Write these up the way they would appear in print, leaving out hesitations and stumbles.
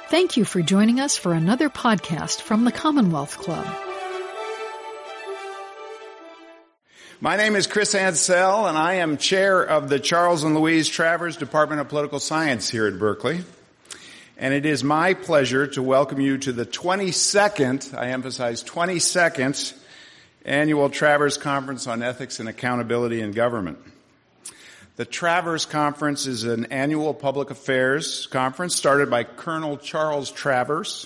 Thank you for joining us for another podcast from the Commonwealth Club. My name is Chris Ansell, and I am chair of the Charles and Louise Travers Department of Political Science here at Berkeley. And it is my pleasure to welcome you to the 22nd, I emphasize 22nd, annual Travers Conference on Ethics and Accountability in Government. The Travers Conference is an annual public affairs conference started by Colonel Charles Travers,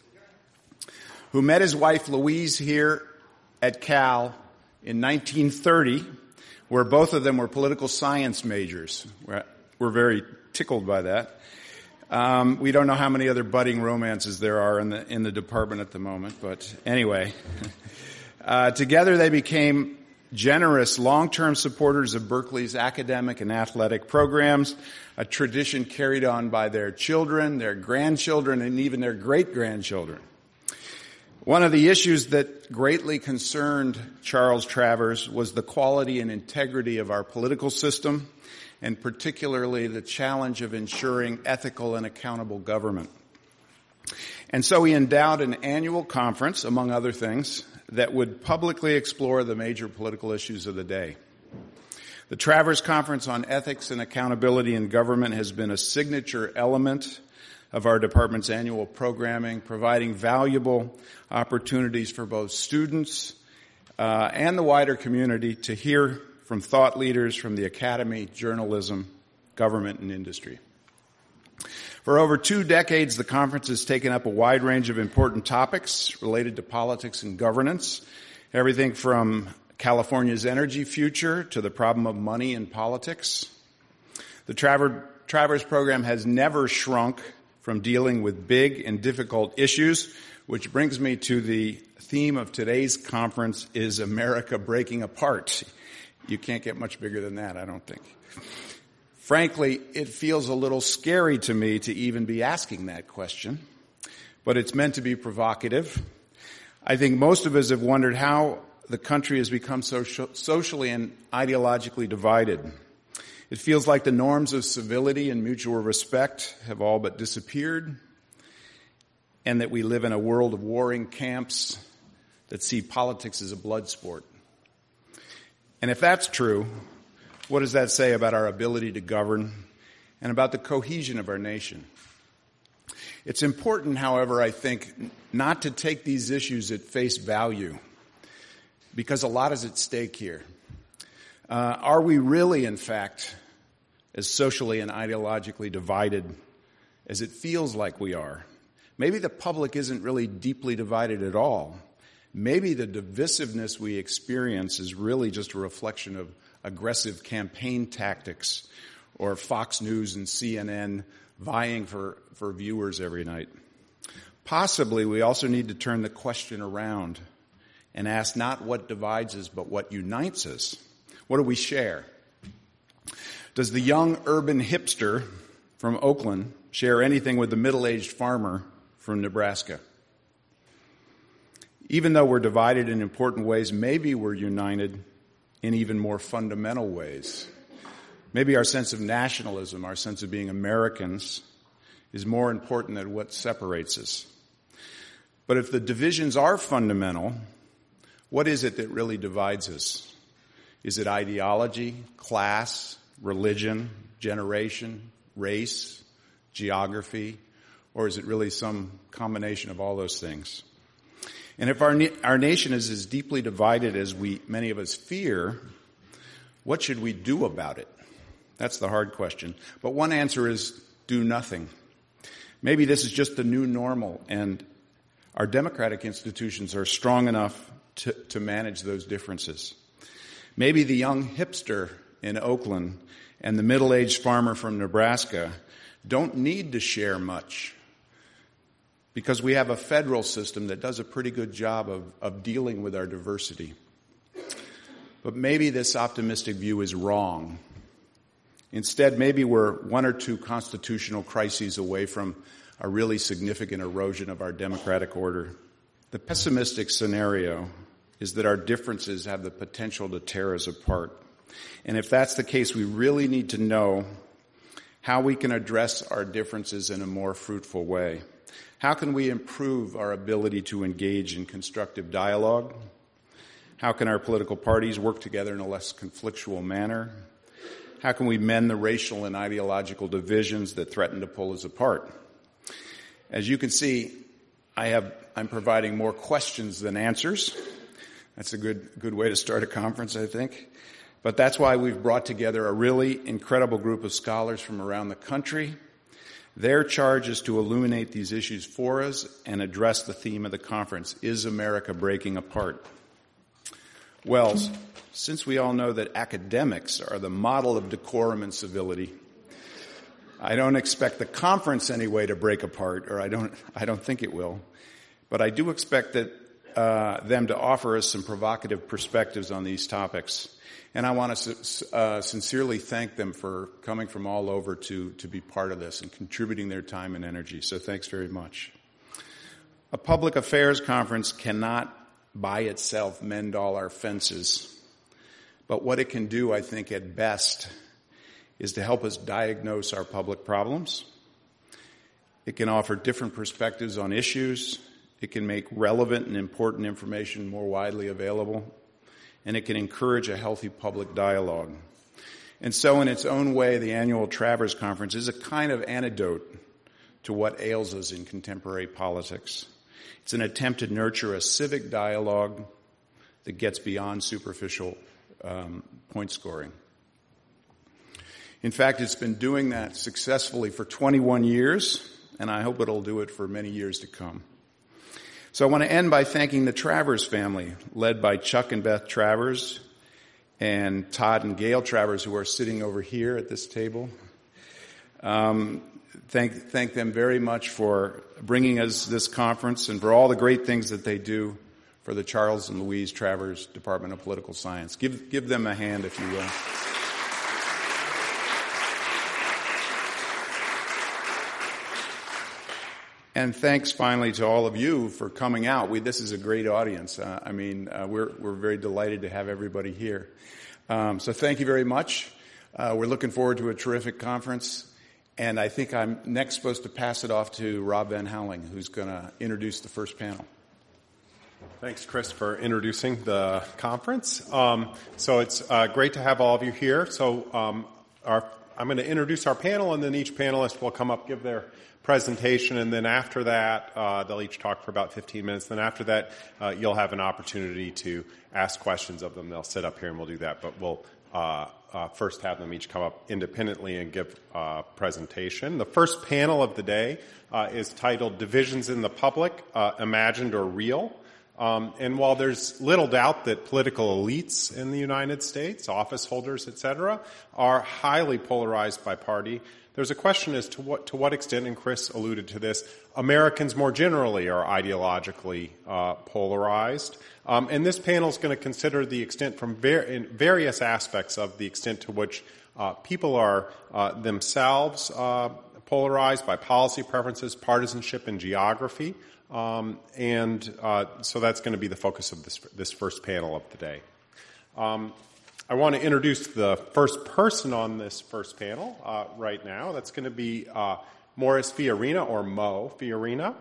who met his wife Louise here at Cal in 1930, where both of them were political science majors. We're very tickled by that. We don't know how many other budding romances there are in the department at the moment, but anyway. Together they became generous long-term supporters of Berkeley's academic and athletic programs, a tradition carried on by their children, their grandchildren, and even their great-grandchildren. One of the issues that greatly concerned Charles Travers was the quality and integrity of our political system, and particularly the challenge of ensuring ethical and accountable government. And so he endowed an annual conference, among other things, that would publicly explore the major political issues of the day. The Travers Conference on Ethics and Accountability in Government has been a signature element of our department's annual programming, providing valuable opportunities for both students and the wider community to hear from thought leaders from the academy, journalism, government, and industry. For over 2 decades, the conference has taken up a wide range of important topics related to politics and governance, everything from California's energy future to the problem of money in politics. The Travers program has never shrunk from dealing with big and difficult issues, which brings me to the theme of today's conference, is America breaking apart? You can't get much bigger than that, I don't think. Frankly, it feels a little scary to me to even be asking that question, but it's meant to be provocative. I think most of us have wondered how the country has become so socially and ideologically divided. It feels like the norms of civility and mutual respect have all but disappeared, and that we live in a world of warring camps that see politics as a blood sport. And if that's true, what does that say about our ability to govern and about the cohesion of our nation? It's important, however, I think, not to take these issues at face value, because a lot is at stake here. Are we really, in fact, as socially and ideologically divided as it feels like we are? Maybe the public isn't really deeply divided at all. Maybe the divisiveness we experience is really just a reflection of aggressive campaign tactics or Fox News and CNN vying for viewers every night. Possibly we also need to turn the question around and ask not what divides us, but what unites us. What do we share? Does the young urban hipster from Oakland share anything with the middle-aged farmer from Nebraska? Even though we're divided in important ways, maybe we're united in even more fundamental ways. Maybe our sense of nationalism, our sense of being Americans, is more important than what separates us. But if the divisions are fundamental, what is it that really divides us? Is it ideology, class, religion, generation, race, geography, or is it really some combination of all those things? And if our nation is as deeply divided as many of us fear, what should we do about it? That's the hard question. But one answer is do nothing. Maybe this is just the new normal, and our democratic institutions are strong enough to manage those differences. Maybe the young hipster in Oakland and the middle-aged farmer from Nebraska don't need to share much, because we have a federal system that does a pretty good job of dealing with our diversity. But maybe this optimistic view is wrong. Instead, maybe we're 1 or 2 constitutional crises away from a really significant erosion of our democratic order. The pessimistic scenario is that our differences have the potential to tear us apart. And if that's the case, we really need to know how we can address our differences in a more fruitful way. How can we improve our ability to engage in constructive dialogue? How can our political parties work together in a less conflictual manner? How can we mend the racial and ideological divisions that threaten to pull us apart? As you can see, I'm providing more questions than answers. That's a good way to start a conference, I think. But that's why we've brought together a really incredible group of scholars from around the country. Their charge is to illuminate these issues for us and address the theme of the conference, Is America Breaking Apart? Well, since we all know that academics are the model of decorum and civility, I don't expect the conference anyway to break apart, or I don't think it will. But I do expect that them to offer us some provocative perspectives on these topics. And I want to sincerely thank them for coming from all over to be part of this and contributing their time and energy. So thanks very much. A public affairs conference cannot by itself mend all our fences. But what it can do, I think, at best, is to help us diagnose our public problems. It can offer different perspectives on issues. It can make relevant and important information more widely available. And it can encourage a healthy public dialogue. And so in its own way, the annual Travers Conference is a kind of antidote to what ails us in contemporary politics. It's an attempt to nurture a civic dialogue that gets beyond superficial point scoring. In fact, it's been doing that successfully for 21 years, and I hope it'll do it for many years to come. So I want to end by thanking the Travers family, led by Chuck and Beth Travers and Todd and Gail Travers, who are sitting over here at this table. Thank them very much for bringing us this conference and for all the great things that they do for the Charles and Louise Travers Department of Political Science. Give them a hand, if you will. And thanks finally to all of you for coming out. This is a great audience. We're very delighted to have everybody here. So thank you very much. We're looking forward to a terrific conference. And I think I'm next supposed to pass it off to Rob Van Houweling, who's going to introduce the first panel. Thanks, Chris, for introducing the conference. So it's great to have all of you here. So I'm going to introduce our panel, and then each panelist will come up, give their presentation, and then after that, they'll each talk for about 15 minutes. Then after that, you'll have an opportunity to ask questions of them. They'll sit up here, and we'll do that. But we'll first have them each come up independently and give a presentation. The first panel of the day is titled Divisions in the Public, Imagined or Real? And while there's little doubt that political elites in the United States, office holders, etc., are highly polarized by party, there's a question as to what extent, and Chris alluded to this, Americans more generally are ideologically polarized. And this panel is going to consider the extent from in various aspects of the extent to which people are themselves polarized by policy preferences, partisanship, and geography. So that's going to be the focus of this first panel of the day. I want to introduce the first person on this first panel right now. That's going to be Morris Fiorina, or Mo Fiorina.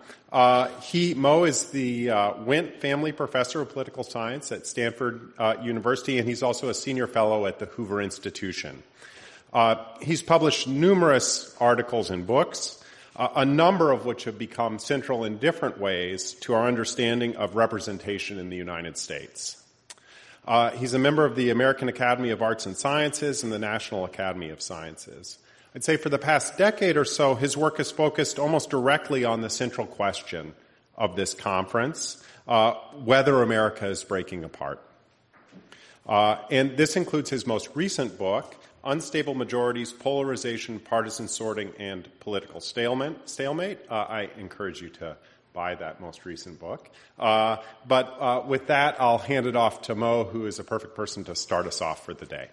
Mo is the Wendt Family Professor of Political Science at Stanford University, and he's also a senior fellow at the Hoover Institution. He's published numerous articles and books, a number of which have become central in different ways to our understanding of representation in the United States. He's a member of the American Academy of Arts and Sciences and the National Academy of Sciences. I'd say for the past decade or so, his work is focused almost directly on the central question of this conference, whether America is breaking apart. And this includes his most recent book, Unstable Majorities, Polarization, Partisan Sorting, and Political Stalemate. I encourage you to buy that most recent book. But with that, I'll hand it off to Mo, who is a perfect person to start us off for the day.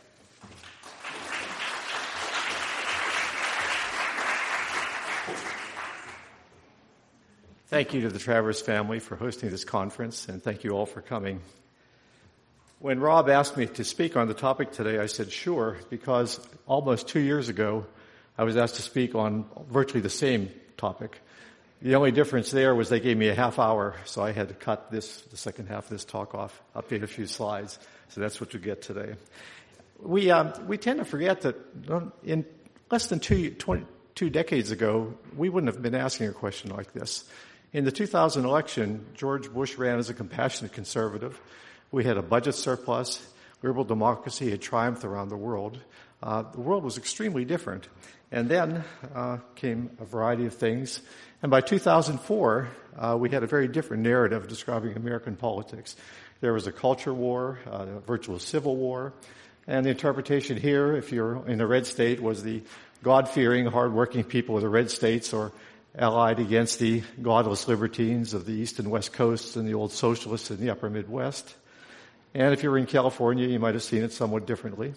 Thank you to the Travers family for hosting this conference, and thank you all for coming. When Rob asked me to speak on the topic today, I said sure, because almost 2 years ago, I was asked to speak on virtually the same topic. The only difference there was they gave me a half hour, so I had to cut the second half of this talk off, update a few slides. So that's what you get today. We tend to forget that in less than two decades ago, we wouldn't have been asking a question like this. In the 2000 election, George Bush ran as a compassionate conservative. We had a budget surplus. Liberal democracy had triumphed around the world. The world was extremely different. And then came a variety of things. And by 2004, we had a very different narrative describing American politics. There was a culture war, a virtual civil war, and the interpretation here, if you're in a red state, was the God-fearing, hard-working people of the red states or allied against the godless libertines of the East and West Coasts and the old socialists in the upper Midwest. And if you were in California, you might have seen it somewhat differently.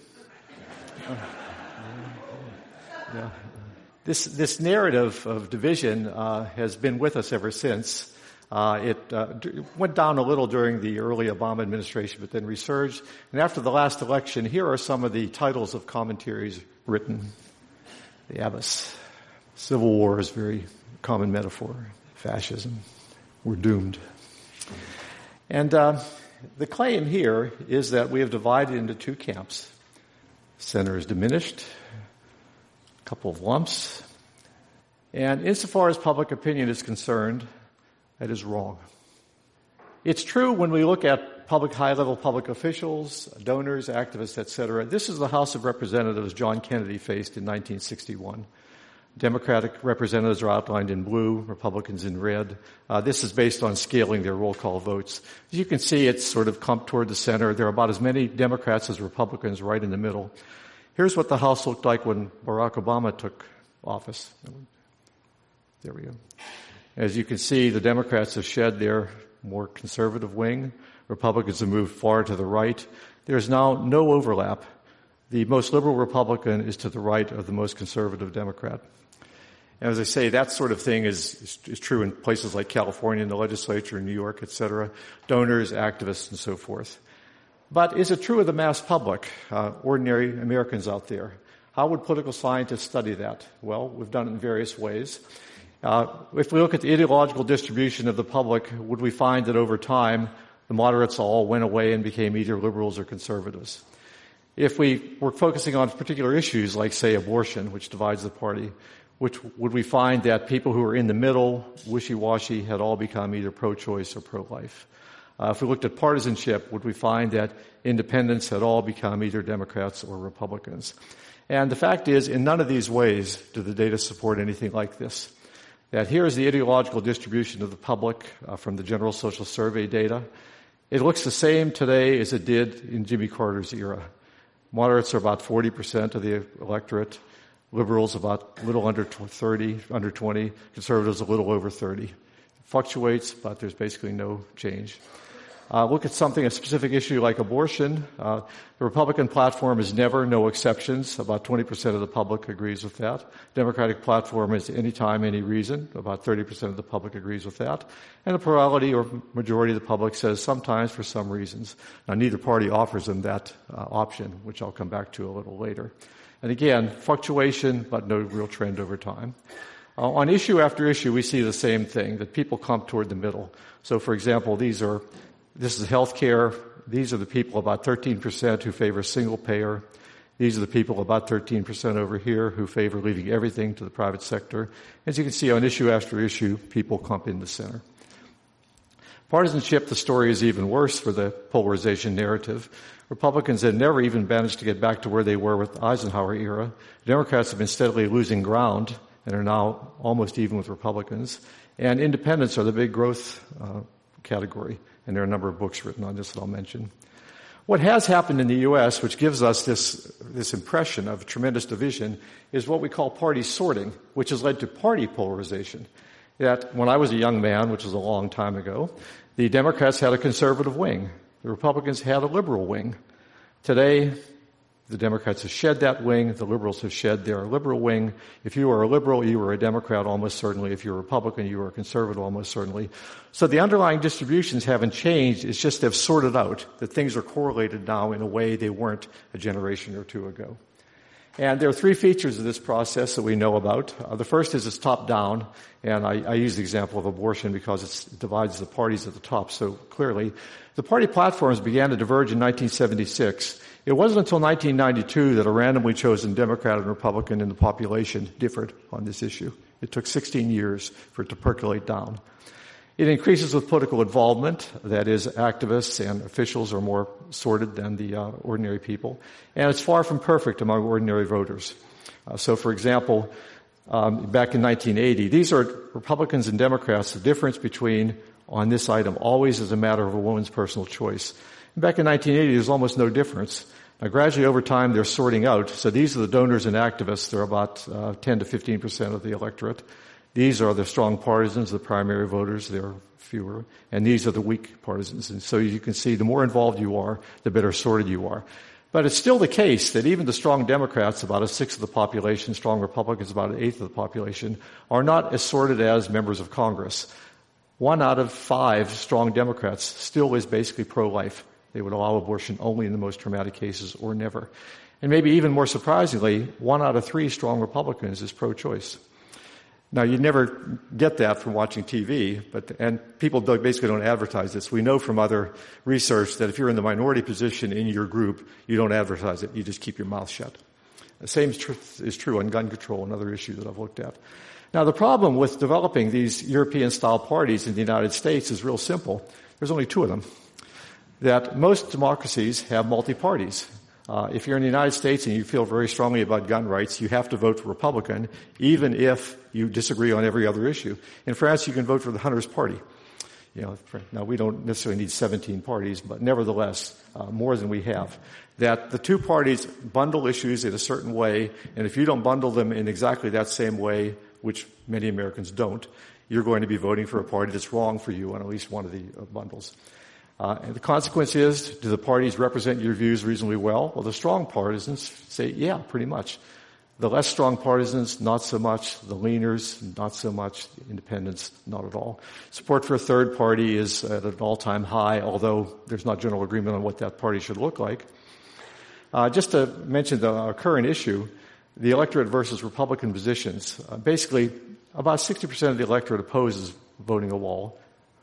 Yeah. This narrative of division has been with us ever since. It went down a little during the early Obama administration, but then resurged. And after the last election, here are some of the titles of commentaries written. The Abbas. Civil war is a very common metaphor. Fascism. We're doomed. And the claim here is that we have divided into two camps. Center is diminished. A couple of lumps. And insofar as public opinion is concerned, that is wrong. It's true when we look at high-level public officials, donors, activists, etc. This is the House of Representatives John Kennedy faced in 1961. Democratic representatives are outlined in blue, Republicans in red. This is based on scaling their roll call votes. As you can see, it's sort of clumped toward the center. There are about as many Democrats as Republicans right in the middle. Here's what the House looked like when Barack Obama took office. There we go. As you can see, the Democrats have shed their more conservative wing. Republicans have moved far to the right. There's now no overlap. The most liberal Republican is to the right of the most conservative Democrat. And as I say, that sort of thing is true in places like California, in the legislature, in New York, etc. Donors, activists, and so forth. But is it true of the mass public, ordinary Americans out there? How would political scientists study that? Well, we've done it in various ways. If we look at the ideological distribution of the public, would we find that over time the moderates all went away and became either liberals or conservatives? If we were focusing on particular issues like, say, abortion, which divides the party, would we find that people who were in the middle, wishy-washy, had all become either pro-choice or pro-life? If we looked at partisanship, would we find that independents had all become either Democrats or Republicans? And the fact is, in none of these ways do the data support anything like this. That here is the ideological distribution of the public from the General Social Survey data. It looks the same today as it did in Jimmy Carter's era. Moderates are about 40% of the electorate. Liberals about a little under 30, under 20. Conservatives a little over 30. It fluctuates, but there's basically no change. Look at a specific issue like abortion. The Republican platform is never, no exceptions. About 20% of the public agrees with that. Democratic platform is anytime, any reason. About 30% of the public agrees with that. And the plurality or majority of the public says sometimes for some reasons. Now, neither party offers them that option, which I'll come back to a little later. And again, fluctuation, but no real trend over time. On issue after issue, we see the same thing, that people clump toward the middle. So, for example, this is healthcare. These are the people, about 13%, who favor single payer. These are the people, about 13% over here, who favor leaving everything to the private sector. As you can see, on issue after issue, people clump in the center. Partisanship, the story is even worse for the polarization narrative. Republicans had never even managed to get back to where they were with the Eisenhower era. Democrats have been steadily losing ground and are now almost even with Republicans. And independents are the big growth category. And there are a number of books written on this that I'll mention. What has happened in the U.S., which gives us this impression of tremendous division, is what we call party sorting, which has led to party polarization. That when I was a young man, which was a long time ago, the Democrats had a conservative wing. The Republicans had a liberal wing. Today, the Democrats have shed that wing. The liberals have shed their liberal wing. If you were a liberal, you were a Democrat almost certainly. If you're a Republican, you were a conservative almost certainly. So the underlying distributions haven't changed. It's just they've sorted out that things are correlated now in a way they weren't a generation or two ago. And there are three features of this process that we know about. The first is it's top-down, and I use the example of abortion because it divides the parties at the top so clearly. The party platforms began to diverge in 1976. It wasn't until 1992 that a randomly chosen Democrat and Republican in the population differed on this issue. It took 16 years for it to percolate down. It increases with political involvement. That is, activists and officials are more sorted than the ordinary people. And it's far from perfect among ordinary voters. So, for example, back in 1980, these are Republicans and Democrats. The difference between, on this item, always is a matter of a woman's personal choice. And back in 1980, there's almost no difference. Now, gradually over time, they're sorting out. So these are the donors and activists. They're about 10 to 15% of the electorate. These are the strong partisans, the primary voters. There are fewer. And these are the weak partisans. And so you can see the more involved you are, the better sorted you are. But it's still the case that even the strong Democrats, about a sixth of the population, strong Republicans, about an eighth of the population, are not as sorted as members of Congress. 1 out of 5 strong Democrats still is basically pro-life. They would allow abortion only in the most traumatic cases or never. And maybe even more surprisingly, 1 out of 3 strong Republicans is pro-choice. Now, you'd never get that from watching TV, and people basically don't advertise this. We know from other research that if you're in the minority position in your group, you don't advertise it. You just keep your mouth shut. The same is true on gun control, another issue that I've looked at. Now, the problem with developing these European-style parties in the United States is real simple. There's only 2 of them. That most democracies have multi-parties. If you're in the United States and you feel very strongly about gun rights, you have to vote for Republican, even if you disagree on every other issue. In France, you can vote for the Hunters Party. Now, we don't necessarily need 17 parties, but nevertheless, more than we have. That the 2 parties bundle issues in a certain way, and if you don't bundle them in exactly that same way, which many Americans don't, you're going to be voting for a party that's wrong for you on at least one of the bundles. And the consequence is, do the parties represent your views reasonably well? Well, the strong partisans say, yeah, pretty much. The less strong partisans, not so much. The leaners, not so much. The independents, not at all. Support for a third party is at an all-time high, although there's not general agreement on what that party should look like. Just to mention the current issue, the electorate versus Republican positions. Basically, about 60% of the electorate opposes voting a wall.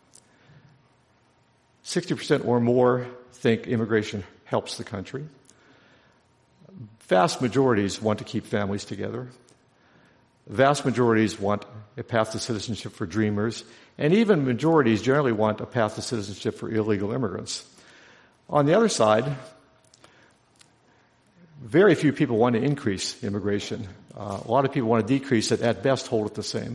60% or more think immigration helps the country. Vast majorities want to keep families together. Vast majorities want a path to citizenship for dreamers. And even majorities generally want a path to citizenship for illegal immigrants. On the other side, very few people want to increase immigration. A lot of people want to decrease it, at best hold it the same.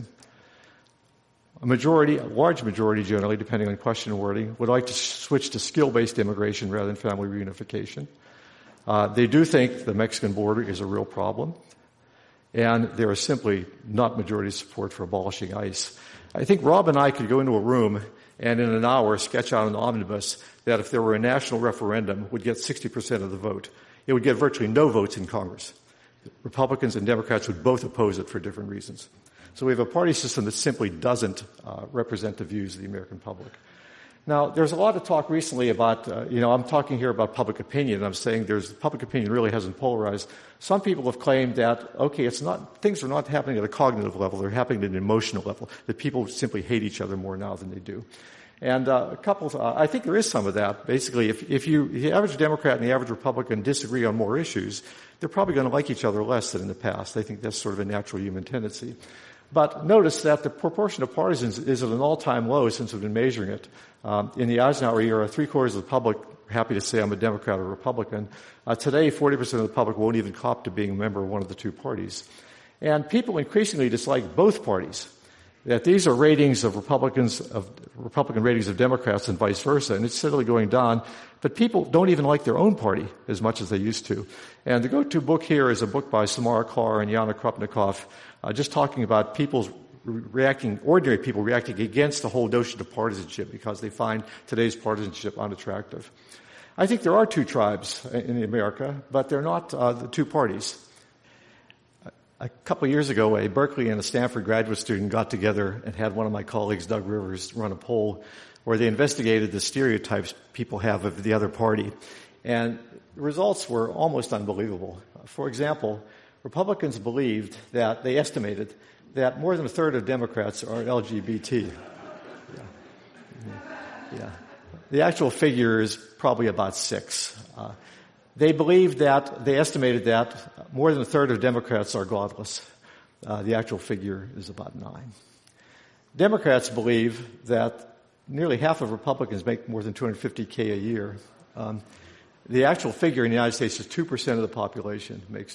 A large majority generally, depending on question wording, would like to switch to skill-based immigration rather than family reunification. They do think the Mexican border is a real problem, and there is simply not majority support for abolishing ICE. I think Rob and I could go into a room and in an hour sketch out an omnibus that if there were a national referendum would get 60% of the vote. It would get virtually no votes in Congress. Republicans and Democrats would both oppose it for different reasons. So we have a party system that simply doesn't represent the views of the American public. Now, there's a lot of talk recently about, I'm talking here about public opinion. I'm saying public opinion really hasn't polarized. Some people have claimed that, things are not happening at a cognitive level. They're happening at an emotional level, that people simply hate each other more now than they do. And I think there is some of that. Basically, if the average Democrat and the average Republican disagree on more issues, they're probably going to like each other less than in the past. I think that's sort of a natural human tendency. But notice that the proportion of partisans is at an all-time low since we've been measuring it. In the Eisenhower era, 3/4 of the public were happy to say I'm a Democrat or Republican. Today, 40% of the public won't even cop to being a member of one of the 2 parties. And people increasingly dislike both parties. That these are ratings of Republican ratings of Democrats and vice versa, and it's steadily going down. But people don't even like their own party as much as they used to. And the go-to book here is a book by Samara Klar and Yana Krupnikov, just talking about ordinary people reacting against the whole notion of partisanship because they find today's partisanship unattractive. I think there are 2 tribes in America, but they're not the 2 parties. A couple of years ago, a Berkeley and a Stanford graduate student got together and had one of my colleagues, Doug Rivers, run a poll where they investigated the stereotypes people have of the other party. And the results were almost unbelievable. For example, Republicans believed that, they estimated, that more than a third of Democrats are LGBT. Yeah. The actual figure is probably about 6. They estimated that more than a third of Democrats are godless. The actual figure is about 9. Democrats believe that nearly half of Republicans make more than $250K a year. The actual figure in the United States is 2% of the population makes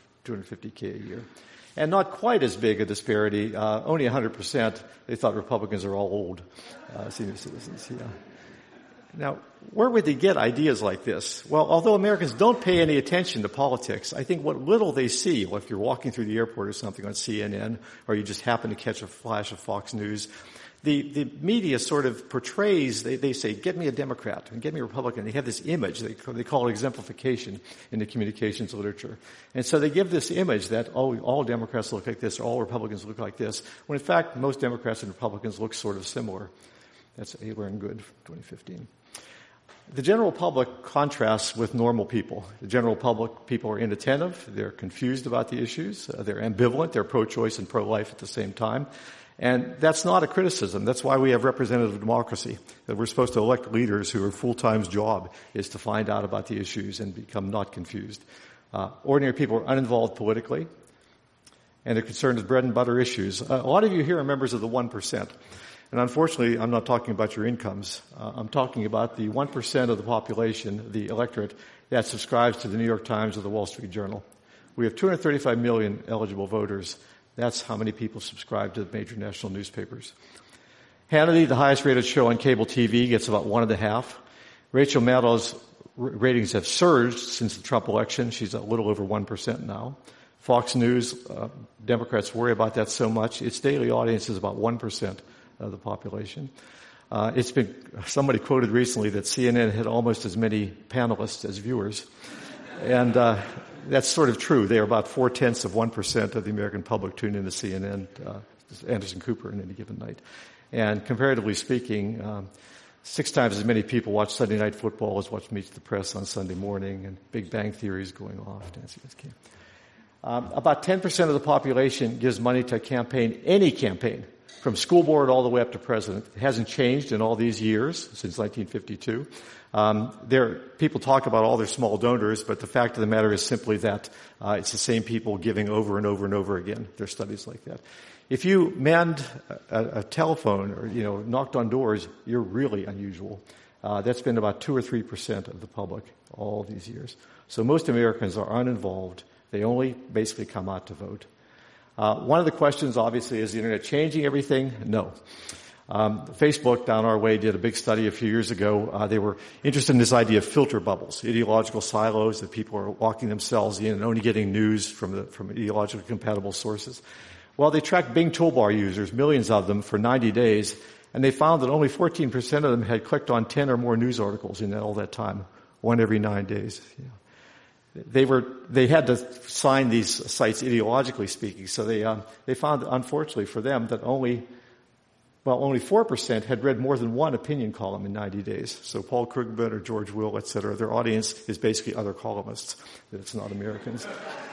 $250K a year. And not quite as big a disparity, only 100%. They thought Republicans are all old senior citizens. Yeah. Now, where would they get ideas like this? Well, although Americans don't pay any attention to politics, I think what little they see, if you're walking through the airport or something on CNN, or you just happen to catch a flash of Fox News, the media sort of portrays, they say, get me a Democrat and get me a Republican. They have this image, they call it exemplification in the communications literature. And so they give this image that, all Democrats look like this, or all Republicans look like this, when in fact most Democrats and Republicans look sort of similar. That's Ayler and Good, 2015. The general public contrasts with normal people. The general public, people are inattentive, they're confused about the issues, they're ambivalent, they're pro-choice and pro-life at the same time. And that's not a criticism. That's why we have representative democracy, that we're supposed to elect leaders whose full-time job is to find out about the issues and become not confused. Ordinary people are uninvolved politically, and they're concerned with bread and butter issues. A lot of you here are members of the 1%. And unfortunately, I'm not talking about your incomes. I'm talking about the 1% of the population, the electorate, that subscribes to the New York Times or the Wall Street Journal. We have 235 million eligible voters. That's how many people subscribe to the major national newspapers. Hannity, the highest rated show on cable TV, gets about 1.5. Rachel Maddow's ratings have surged since the Trump election. She's a little over 1% now. Fox News, Democrats worry about that so much. Its daily audience is about 1% of the population. Somebody quoted recently that CNN had almost as many panelists as viewers. And that's sort of true. They are about 0.4% of the American public tune into CNN, Anderson Cooper, in any given night. And comparatively speaking, 6 times as many people watch Sunday Night Football as watch Meet the Press on Sunday morning, and Big Bang Theory is going off. About 10% of the population gives money to a campaign, any campaign, from school board all the way up to president. It hasn't changed in all these years, since 1952. People talk about all their small donors, but the fact of the matter is simply that it's the same people giving over and over and over again. There are studies like that. If you manned a telephone or, knocked on doors, you're really unusual. That's been about 2 or 3% of the public all these years. So most Americans are uninvolved. They only basically come out to vote. One of the questions, obviously, is the Internet changing everything? No. Facebook, down our way, did a big study a few years ago. They were interested in this idea of filter bubbles, ideological silos that people are locking themselves in and only getting news from ideologically compatible sources. Well, they tracked Bing Toolbar users, millions of them, for 90 days, and they found that only 14% of them had clicked on 10 or more news articles in all that time, one every 9 days. They had to sign these sites ideologically speaking, so they found, unfortunately for them, that only 4% had read more than one opinion column in 90 days. So Paul Krugman or George Will, et cetera, their audience is basically other columnists. It's not Americans.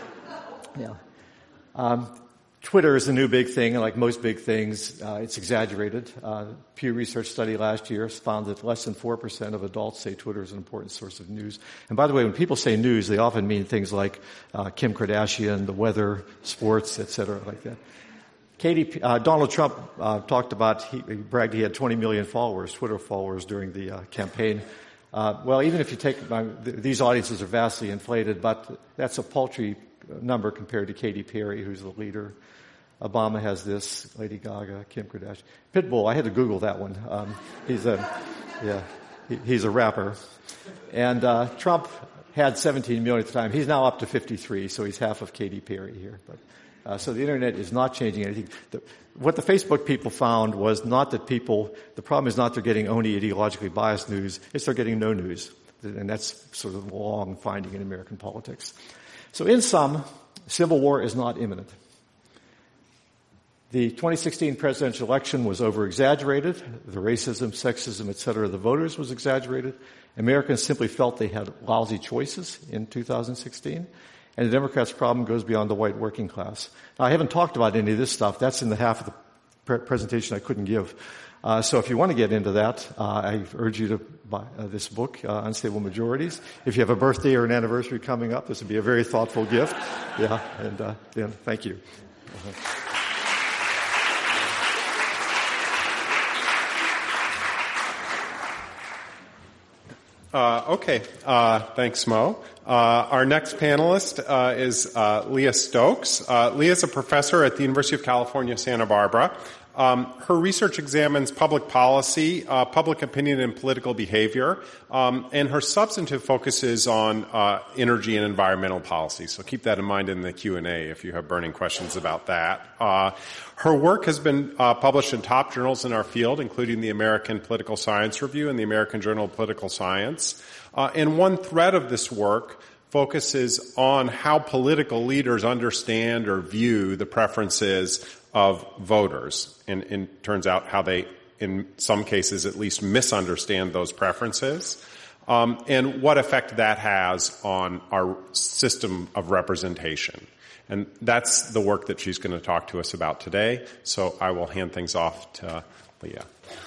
Yeah. Twitter is a new big thing, and like most big things, it's exaggerated. Pew Research study last year found that less than 4% of adults say Twitter is an important source of news. And by the way, when people say news, they often mean things like Kim Kardashian, the weather, sports, et cetera, like that. Donald Trump talked about, he bragged he had 20 million followers, Twitter followers, during the campaign. Well, even if you take, these audiences are vastly inflated, but that's a paltry number compared to Katy Perry, who's the leader. Obama has this, Lady Gaga, Kim Kardashian. Pitbull, I had to Google that one. He's a rapper. And Trump had 17 million at the time. He's now up to 53, so he's half of Katy Perry here. But so the Internet is not changing anything. What the Facebook people found was not that the problem is not they're getting only ideologically biased news, it's they're getting no news. And that's sort of a long finding in American politics. So in sum, civil war is not imminent. The 2016 presidential election was over-exaggerated. The racism, sexism, et cetera, of the voters was exaggerated. Americans simply felt they had lousy choices in 2016. And the Democrats' problem goes beyond the white working class. Now, I haven't talked about any of this stuff. That's in the half of the presentation I couldn't give. So if you want to get into that, I urge you to buy this book, Unstable Majorities. If you have a birthday or an anniversary coming up, this would be a very thoughtful gift. Yeah, and Dan, thank you. Okay. Thanks, Mo. Our next panelist is Leah Stokes. Leah is a professor at the University of California, Santa Barbara. Her research examines public policy, public opinion, and political behavior, and her substantive focus is on energy and environmental policy. So keep that in mind in the Q&A if you have burning questions about that. Her work has been published in top journals in our field, including the American Political Science Review and the American Journal of Political Science. And one thread of this work focuses on how political leaders understand or view the preferences of voters, and turns out how they, in some cases at least, misunderstand those preferences, and what effect that has on our system of representation. And that's the work that she's going to talk to us about today, so I will hand things off to Leah.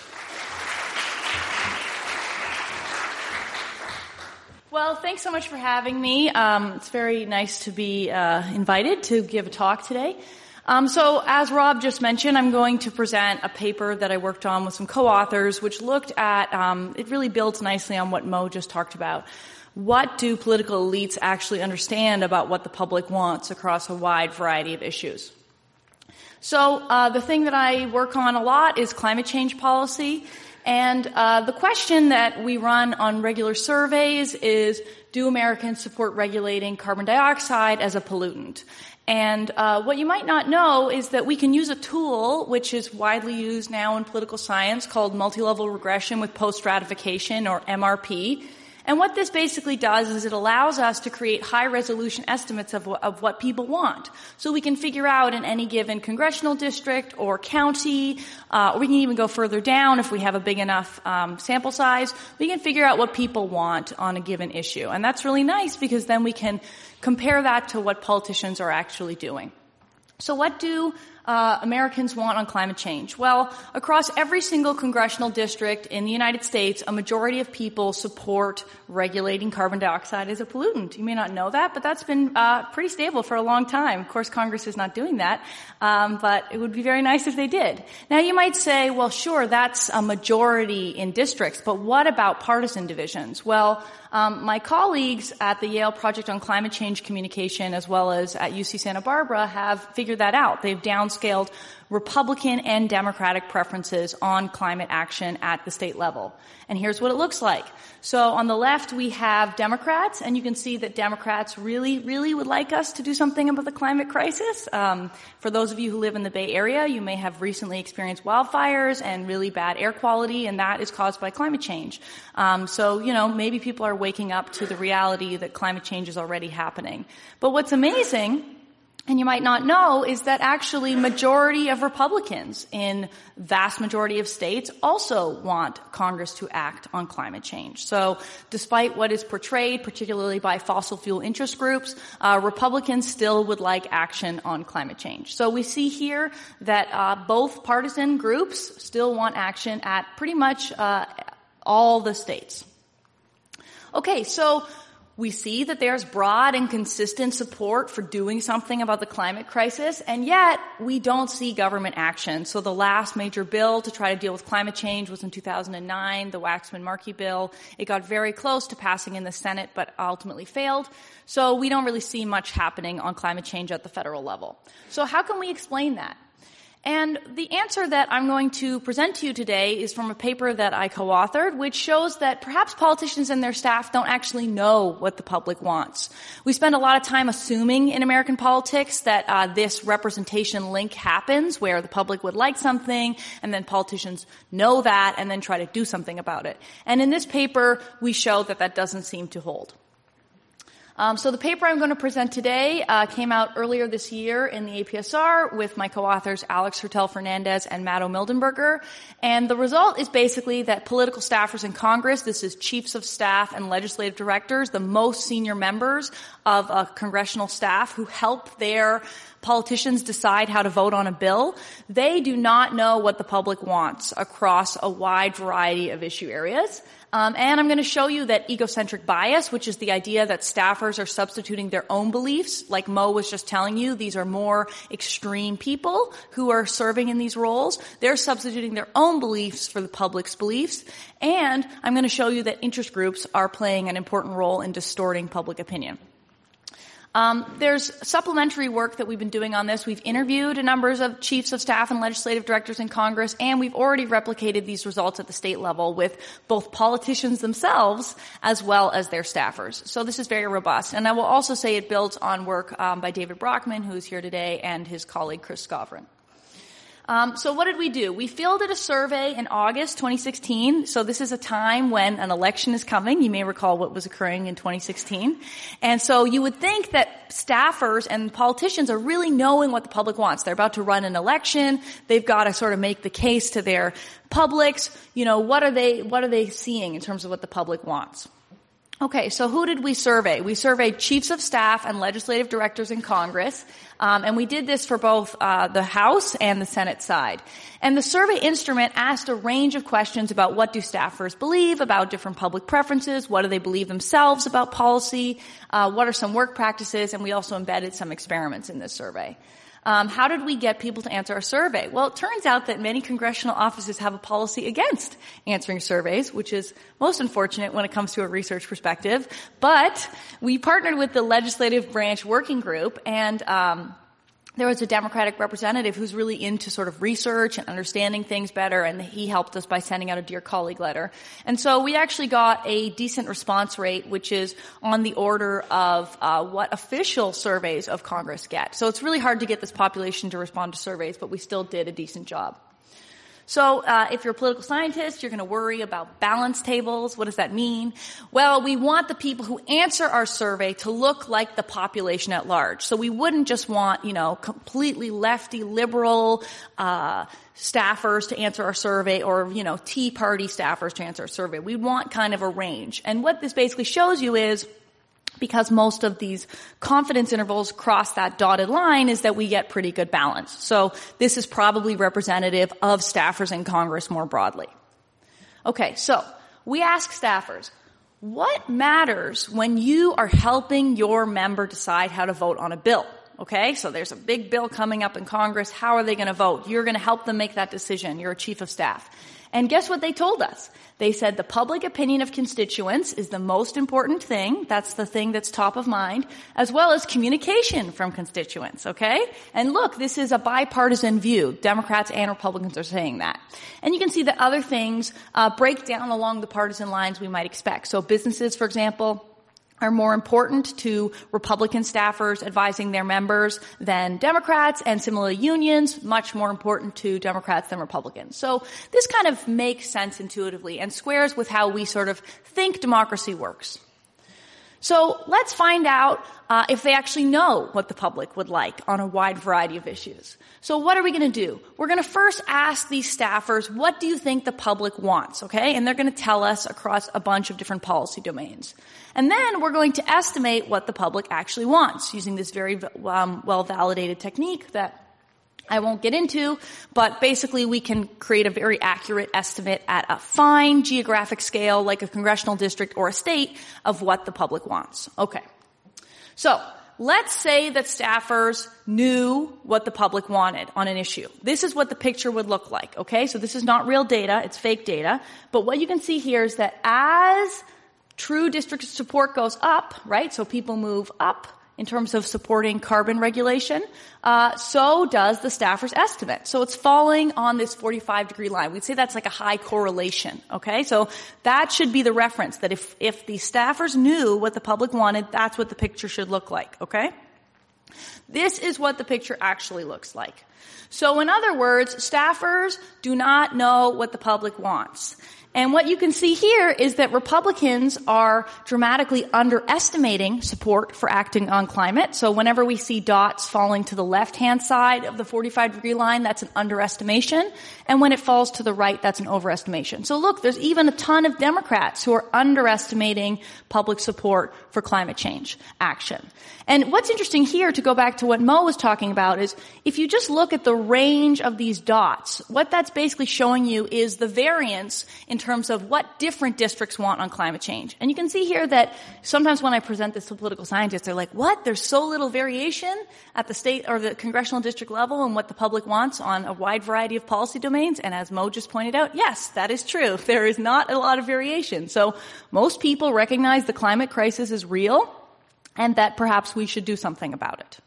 Well, thanks so much for having me. It's very nice to be invited to give a talk today. So as Rob just mentioned, I'm going to present a paper that I worked on with some co-authors, which looked at, it really builds nicely on what Mo just talked about. What do political elites actually understand about what the public wants across a wide variety of issues? So the thing that I work on a lot is climate change policy. And the question that we run on regular surveys is, do Americans support regulating carbon dioxide as a pollutant? And what you might not know is that we can use a tool which is widely used now in political science called multi-level regression with post-stratification, or MRP. And what this basically does is it allows us to create high-resolution estimates of what people want. So we can figure out in any given congressional district or county, or we can even go further down if we have a big enough sample size, we can figure out what people want on a given issue. And that's really nice because then we can compare that to what politicians are actually doing. So what do Americans want on climate change? Well, across every single congressional district in the United States, a majority of people support regulating carbon dioxide as a pollutant. You may not know that, but that's been pretty stable for a long time. Of course, Congress is not doing that, but it would be very nice if they did. Now, you might say, well, sure, that's a majority in districts, but what about partisan divisions? Well, my colleagues at the Yale Project on Climate Change Communication, as well as at UC Santa Barbara, have figured that out. They've downscaled Republican and Democratic preferences on climate action at the state level. And here's what it looks like. So on the left, we have Democrats, and you can see that Democrats really, really would like us to do something about the climate crisis. For those of you who live in the Bay Area, you may have recently experienced wildfires and really bad air quality, and that is caused by climate change. So, maybe people are waking up to the reality that climate change is already happening. But what's amazing, and you might not know, is that actually majority of Republicans in vast majority of states also want Congress to act on climate change. So despite what is portrayed, particularly by fossil fuel interest groups, Republicans still would like action on climate change. So we see here that both partisan groups still want action at pretty much all the states. Okay, so we see that there's broad and consistent support for doing something about the climate crisis, and yet we don't see government action. So the last major bill to try to deal with climate change was in 2009, the Waxman-Markey bill. It got very close to passing in the Senate, but ultimately failed. So we don't really see much happening on climate change at the federal level. So how can we explain that? And the answer that I'm going to present to you today is from a paper that I co-authored, which shows that perhaps politicians and their staff don't actually know what the public wants. We spend a lot of time assuming in American politics that this representation link happens, where the public would like something, and then politicians know that, and then try to do something about it. And in this paper, we show that that doesn't seem to hold. So the paper I'm going to present today came out earlier this year in the APSR with my co-authors Alex Hertel-Fernandez and Matto Mildenberger. And the result is basically that political staffers in Congress, this is chiefs of staff and legislative directors, the most senior members of congressional staff who help their politicians decide how to vote on a bill. They do not know what the public wants across a wide variety of issue areas. And I'm going to show you that egocentric bias, which is the idea that staffers are substituting their own beliefs. Like Mo was just telling you, these are more extreme people who are serving in these roles. They're substituting their own beliefs for the public's beliefs. And I'm going to show you that interest groups are playing an important role in distorting public opinion. There's supplementary work that we've been doing on this. We've interviewed a number of chiefs of staff and legislative directors in Congress, and we've already replicated these results at the state level with both politicians themselves as well as their staffers. So this is very robust. And I will also say it builds on work by David Brockman, who's here today, and his colleague Chris Skovron. So what did we do? We fielded a survey in August 2016. So this is a time when an election is coming. You may recall what was occurring in 2016. And so you would think that staffers and politicians are really knowing what the public wants. They're about to run an election. They've got to sort of make the case to their publics. You know, what are they seeing in terms of what the public wants? Okay, so who did we survey? We surveyed chiefs of staff and legislative directors in Congress, and we did this for both the House and the Senate side. And the survey instrument asked a range of questions about what do staffers believe about different public preferences, what do they believe themselves about policy, what are some work practices, and we also embedded some experiments in this survey. How did we get people to answer our survey? Well, it turns out that many congressional offices have a policy against answering surveys, which is most unfortunate when it comes to a research perspective. But we partnered with the Legislative Branch Working Group, and there was a Democratic representative who's really into sort of research and understanding things better, and he helped us by sending out a Dear Colleague letter. And so we actually got a decent response rate, which is on the order of what official surveys of Congress get. So it's really hard to get this population to respond to surveys, but we still did a decent job. So if you're a political scientist, you're going to worry about balance tables. What does that mean? Well, we want the people who answer our survey to look like the population at large. So we wouldn't just want, completely lefty, liberal staffers to answer our survey or, Tea Party staffers to answer our survey. We want kind of a range. And what this basically shows you is, because most of these confidence intervals cross that dotted line, is that we get pretty good balance. So this is probably representative of staffers in Congress more broadly. Okay, so we ask staffers, what matters when you are helping your member decide how to vote on a bill? Okay, so there's a big bill coming up in Congress. How are they going to vote? You're going to help them make that decision. You're a chief of staff. And guess what they told us? They said the public opinion of constituents is the most important thing. That's the thing that's top of mind, as well as communication from constituents, okay? And look, this is a bipartisan view. Democrats and Republicans are saying that. And you can see that other things break down along the partisan lines we might expect. So businesses, for example, are more important to Republican staffers advising their members than Democrats, and similarly unions, much more important to Democrats than Republicans. So this kind of makes sense intuitively and squares with how we sort of think democracy works. So let's find out if they actually know what the public would like on a wide variety of issues. So what are we going to do? We're going to first ask these staffers, what do you think the public wants, okay? And they're going to tell us across a bunch of different policy domains. And then we're going to estimate what the public actually wants using this very well-validated technique that I won't get into, but basically we can create a very accurate estimate at a fine geographic scale, like a congressional district or a state, of what the public wants. Okay. So let's say that staffers knew what the public wanted on an issue. This is what the picture would look like, okay? So this is not real data, it's fake data. But what you can see here is that as true district support goes up, right, so people move up in terms of supporting carbon regulation, so does the staffer's estimate. So it's falling on this 45-degree line. We'd say that's like a high correlation, okay? So that should be the reference, that if the staffers knew what the public wanted, that's what the picture should look like, okay? This is what the picture actually looks like. So in other words, staffers do not know what the public wants. And what you can see here is that Republicans are dramatically underestimating support for acting on climate. So whenever we see dots falling to the left-hand side of the 45-degree line, that's an underestimation. And when it falls to the right, that's an overestimation. So look, there's even a ton of Democrats who are underestimating public support for climate change action. And what's interesting here, to go back to what Mo was talking about, is if you just look at the range of these dots, what that's basically showing you is the variance in terms of what different districts want on climate change. And you can see here that sometimes when I present this to political scientists, they're like, what? There's so little variation at the state or the congressional district level and what the public wants on a wide variety of policy domains. And as Mo just pointed out, yes, that is true. There is not a lot of variation. So most people recognize the climate crisis is real and that perhaps we should do something about it.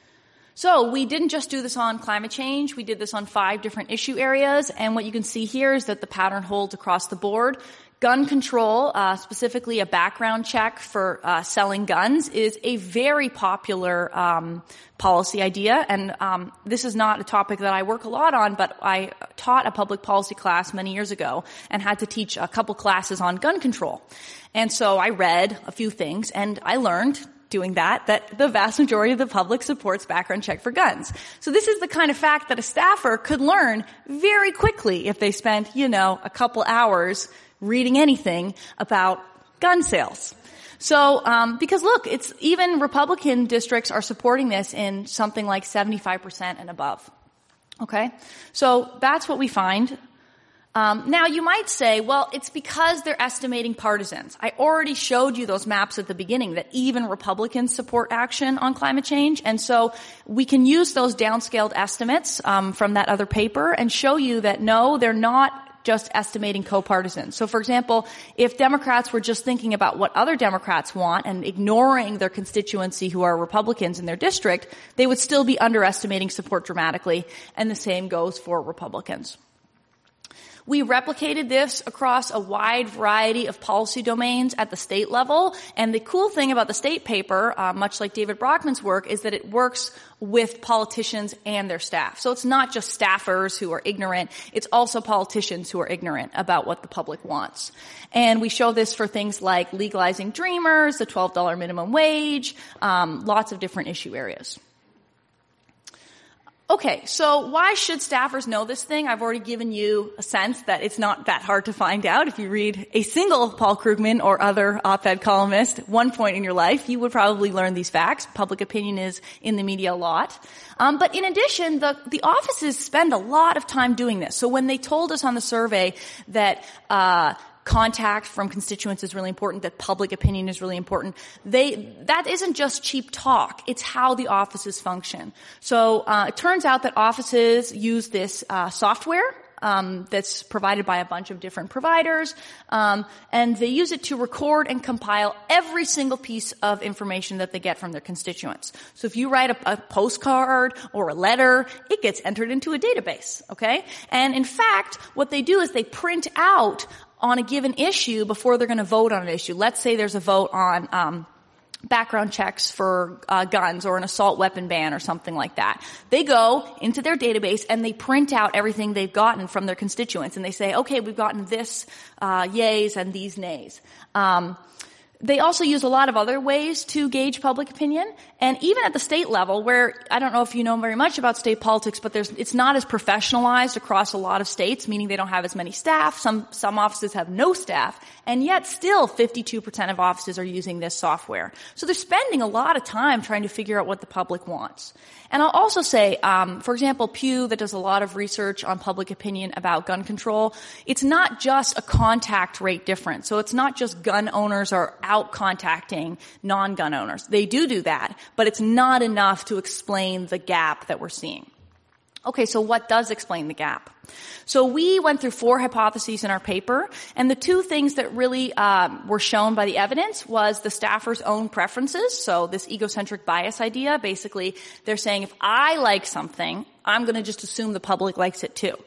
So we didn't just do this on climate change. We did this on 5 different issue areas. And what you can see here is that the pattern holds across the board. Gun control, specifically a background check for selling guns, is a very popular policy idea. And this is not a topic that I work a lot on, but I taught a public policy class many years ago and had to teach a couple classes on gun control. And so I read a few things, and I learned doing that the vast majority of the public supports background check for guns. So this is the kind of fact that a staffer could learn very quickly if they spent, a couple hours reading anything about gun sales. So, because look, it's even Republican districts are supporting this in something like 75% and above. Okay? So that's what we find. Now you might say, well, it's because they're estimating partisans. I already showed you those maps at the beginning that even Republicans support action on climate change. And so we can use those downscaled estimates, from that other paper and show you that no, they're not just estimating co-partisans. So for example, if Democrats were just thinking about what other Democrats want and ignoring their constituency who are Republicans in their district, they would still be underestimating support dramatically. And the same goes for Republicans. We replicated this across a wide variety of policy domains at the state level. And the cool thing about the state paper, much like David Brockman's work, is that it works with politicians and their staff. So it's not just staffers who are ignorant. It's also politicians who are ignorant about what the public wants. And we show this for things like legalizing Dreamers, the $12 minimum wage, lots of different issue areas. Okay, so why should staffers know this thing? I've already given you a sense that it's not that hard to find out. If you read a single Paul Krugman or other op-ed columnist at one point in your life, you would probably learn these facts. Public opinion is in the media a lot. But in addition, the offices spend a lot of time doing this. So when they told us on the survey that contact from constituents is really important, that public opinion is really important, that isn't just cheap talk. It's how the offices function. So it turns out that offices use this software that's provided by a bunch of different providers, and they use it to record and compile every single piece of information that they get from their constituents. So if you write a postcard or a letter, it gets entered into a database, okay? And in fact, what they do is they print out on a given issue before they're going to vote on an issue. Let's say there's a vote on background checks for guns or an assault weapon ban or something like that. They go into their database and they print out everything they've gotten from their constituents, and they say, okay, we've gotten this yays and these nays. They also use a lot of other ways to gauge public opinion. And even at the state level, where I don't know if you know very much about state politics, but it's not as professionalized across a lot of states, meaning they don't have as many staff. Some offices have no staff. And yet still 52% of offices are using this software. So they're spending a lot of time trying to figure out what the public wants. And I'll also say, for example, Pew, that does a lot of research on public opinion about gun control, it's not just a contact rate difference. So it's not just gun owners are out contacting non-gun owners. They do that, but it's not enough to explain the gap that we're seeing. Okay, so what does explain the gap? So we went through 4 hypotheses in our paper, and the 2 things that really were shown by the evidence was the staffer's own preferences. So this egocentric bias idea, basically they're saying if I like something, I'm going to just assume the public likes it too.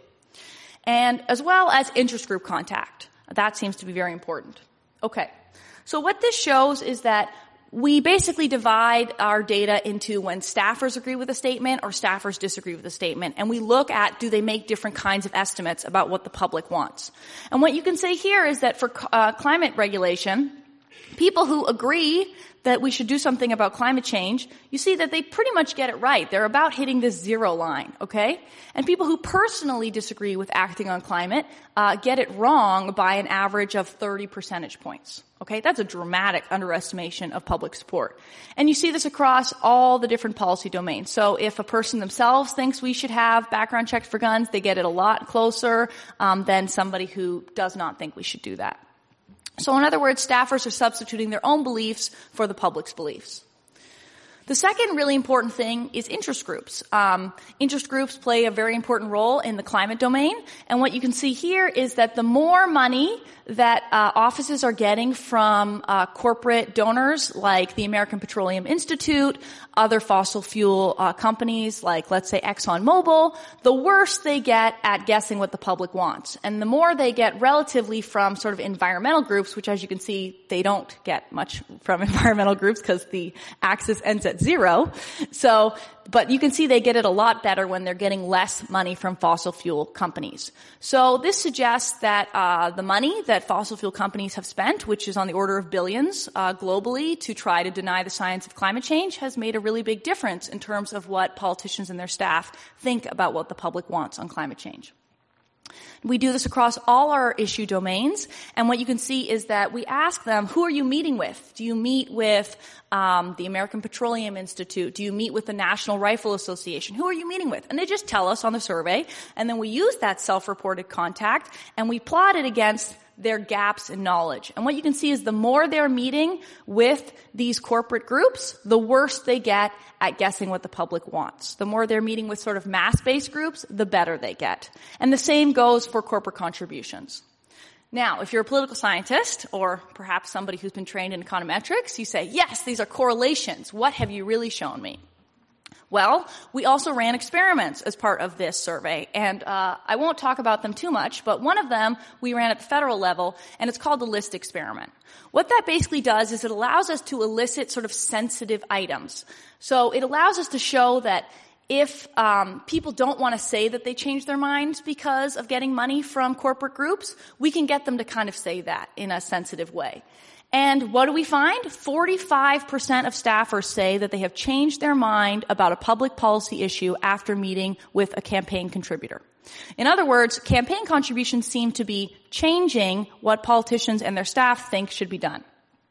And as well as interest group contact. That seems to be very important. Okay. So what this shows is that we basically divide our data into when staffers agree with a statement or staffers disagree with a statement. And we look at, do they make different kinds of estimates about what the public wants? And what you can say here is that for climate regulation, people who agree that we should do something about climate change, you see that they pretty much get it right. They're about hitting this zero line, okay? And people who personally disagree with acting on climate get it wrong by an average of 30 percentage points, okay? That's a dramatic underestimation of public support. And you see this across all the different policy domains. So if a person themselves thinks we should have background checks for guns, they get it a lot closer than somebody who does not think we should do that. So in other words, staffers are substituting their own beliefs for the public's beliefs. The second really important thing is interest groups. Interest groups play a very important role in the climate domain. And what you can see here is that the more money that offices are getting from corporate donors like the American Petroleum Institute, other fossil fuel companies like, let's say, ExxonMobil, the worse they get at guessing what the public wants. And the more they get relatively from sort of environmental groups, which as you can see, they don't get much from environmental groups because the axis ends at zero. So, but you can see they get it a lot better when they're getting less money from fossil fuel companies. So this suggests that the money that fossil fuel companies have spent, which is on the order of billions globally to try to deny the science of climate change, has made a really big difference in terms of what politicians and their staff think about what the public wants on climate change. We do this across all our issue domains, and what you can see is that we ask them, who are you meeting with? Do you meet with the American Petroleum Institute? Do you meet with the National Rifle Association? Who are you meeting with? And they just tell us on the survey, and then we use that self-reported contact, and we plot it against their gaps in knowledge. And what you can see is the more they're meeting with these corporate groups, the worse they get at guessing what the public wants. The more they're meeting with sort of mass-based groups, the better they get. And the same goes for corporate contributions. Now, if you're a political scientist, or perhaps somebody who's been trained in econometrics, you say, yes, these are correlations. What have you really shown me? Well, we also ran experiments as part of this survey, and I won't talk about them too much, but one of them we ran at the federal level, and it's called the LIST experiment. What that basically does is it allows us to elicit sort of sensitive items. So it allows us to show that if people don't want to say that they changed their minds because of getting money from corporate groups, we can get them to kind of say that in a sensitive way. And what do we find? 45% of staffers say that they have changed their mind about a public policy issue after meeting with a campaign contributor. In other words, campaign contributions seem to be changing what politicians and their staff think should be done.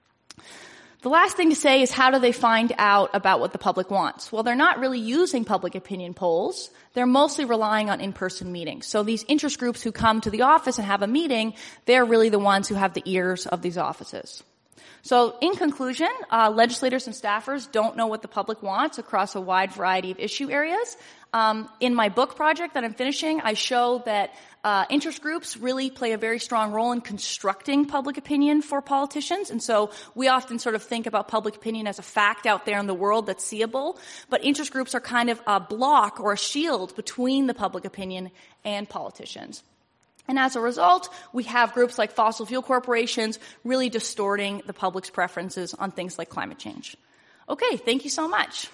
The last thing to say is, how do they find out about what the public wants? Well, they're not really using public opinion polls. They're mostly relying on in-person meetings. So these interest groups who come to the office and have a meeting, they're really the ones who have the ears of these offices. So in conclusion, legislators and staffers don't know what the public wants across a wide variety of issue areas. In my book project that I'm finishing, I show that interest groups really play a very strong role in constructing public opinion for politicians. And so we often sort of think about public opinion as a fact out there in the world that's seeable. But interest groups are kind of a block or a shield between the public opinion and politicians. And as a result, we have groups like fossil fuel corporations really distorting the public's preferences on things like climate change. Okay, thank you so much.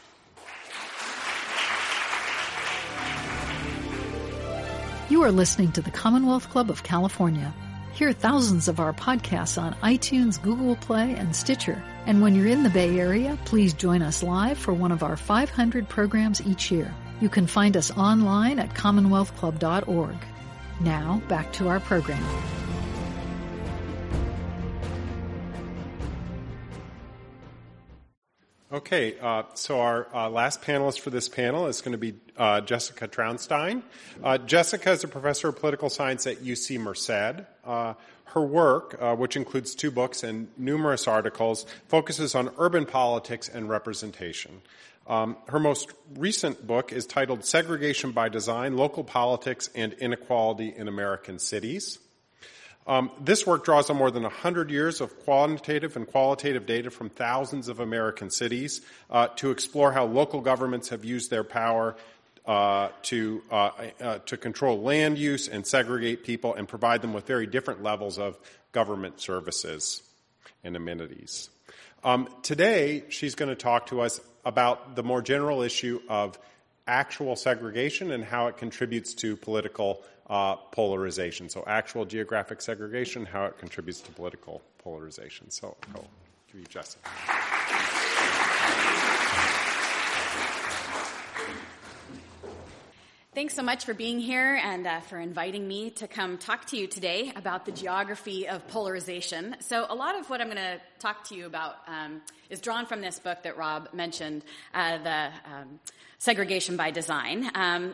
You are listening to the Commonwealth Club of California. Hear thousands of our podcasts on iTunes, Google Play, and Stitcher. And when you're in the Bay Area, please join us live for one of our 500 programs each year. You can find us online at commonwealthclub.org. Now, back to our program. Okay, so our last panelist for this panel is going to be Jessica Traunstein. Jessica is a professor of political science at UC Merced. Her work, which includes 2 books and numerous articles, focuses on urban politics and representation. Her most recent book is titled Segregation by Design, Local Politics and Inequality in American Cities. This work draws on more than 100 years of quantitative and qualitative data from thousands of American cities to explore how local governments have used their power to control land use and segregate people and provide them with very different levels of government services and amenities. Today, she's going to talk to us about the more general issue of actual segregation and how it contributes to political polarization. So actual geographic segregation, how it contributes to political polarization. So I'll give you Jessica. Thanks so much for being here and for inviting me to come talk to you today about the geography of polarization. So a lot of what I'm going to talk to you about is drawn from this book that Rob mentioned, the Segregation by Design.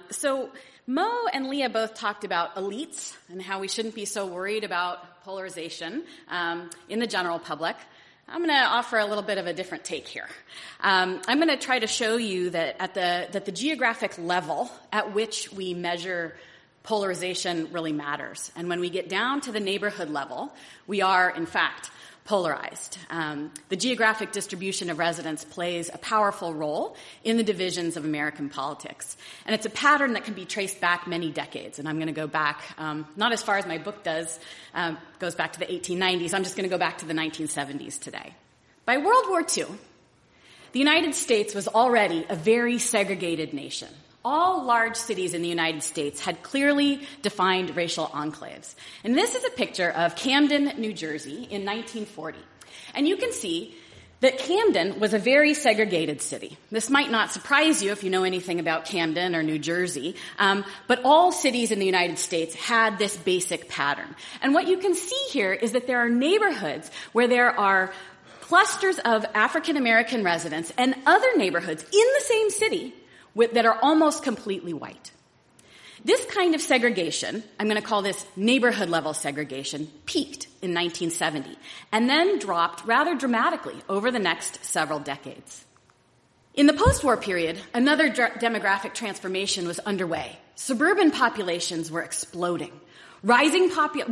So Mo and Leah both talked about elites and how we shouldn't be so worried about polarization in the general public. I'm going to offer a little bit of a different take here. I'm going to try to show you that that the geographic level at which we measure polarization really matters. And when we get down to the neighborhood level, we are, in fact, polarized. The geographic distribution of residents plays a powerful role in the divisions of American politics. And it's a pattern that can be traced back many decades. And I'm going to go back, not as far as my book does, goes back to the 1890s. I'm just going to go back to the 1970s today. By World War II, the United States was already a very segregated nation. All large cities in the United States had clearly defined racial enclaves. And this is a picture of Camden, New Jersey in 1940. And you can see that Camden was a very segregated city. This might not surprise you if you know anything about Camden or New Jersey, but all cities in the United States had this basic pattern. And what you can see here is that there are neighborhoods where there are clusters of African American residents and other neighborhoods in the same city that are almost completely white. This kind of segregation, I'm going to call this neighborhood-level segregation, peaked in 1970 and then dropped rather dramatically over the next several decades. In the post-war period, another demographic transformation was underway. Suburban populations were exploding. Rising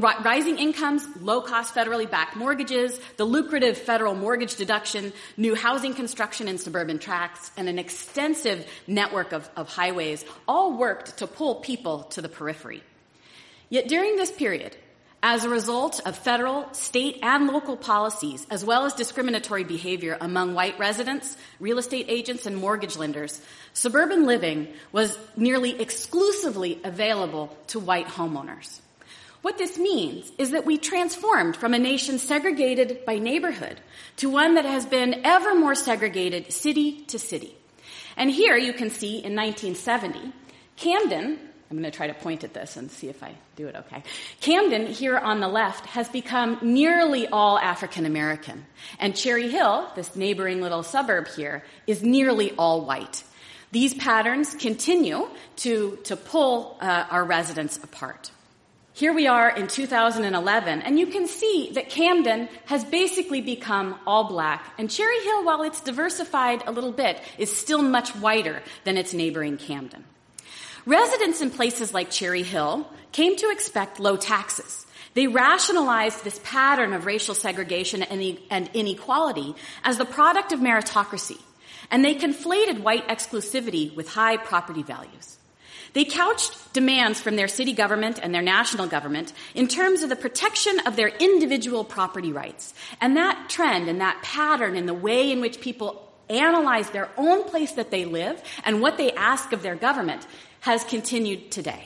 incomes, low-cost federally backed mortgages, the lucrative federal mortgage deduction, new housing construction in suburban tracts, and an extensive network of highways all worked to pull people to the periphery. Yet during this period, as a result of federal, state, and local policies, as well as discriminatory behavior among white residents, real estate agents, and mortgage lenders, suburban living was nearly exclusively available to white homeowners. What this means is that we transformed from a nation segregated by neighborhood to one that has been ever more segregated city to city. And here you can see in 1970, Camden, I'm going to try to point at this and see if I do it okay. Camden, here on the left, has become nearly all African American. And Cherry Hill, this neighboring little suburb here, is nearly all white. These patterns continue to pull our residents apart. Here we are in 2011, and you can see that Camden has basically become all black, and Cherry Hill, while it's diversified a little bit, is still much whiter than its neighboring Camden. Residents in places like Cherry Hill came to expect low taxes. They rationalized this pattern of racial segregation and inequality as the product of meritocracy, and they conflated white exclusivity with high property values. They couched demands from their city government and their national government in terms of the protection of their individual property rights. And that trend and that pattern in the way in which people analyze their own place that they live and what they ask of their government has continued today.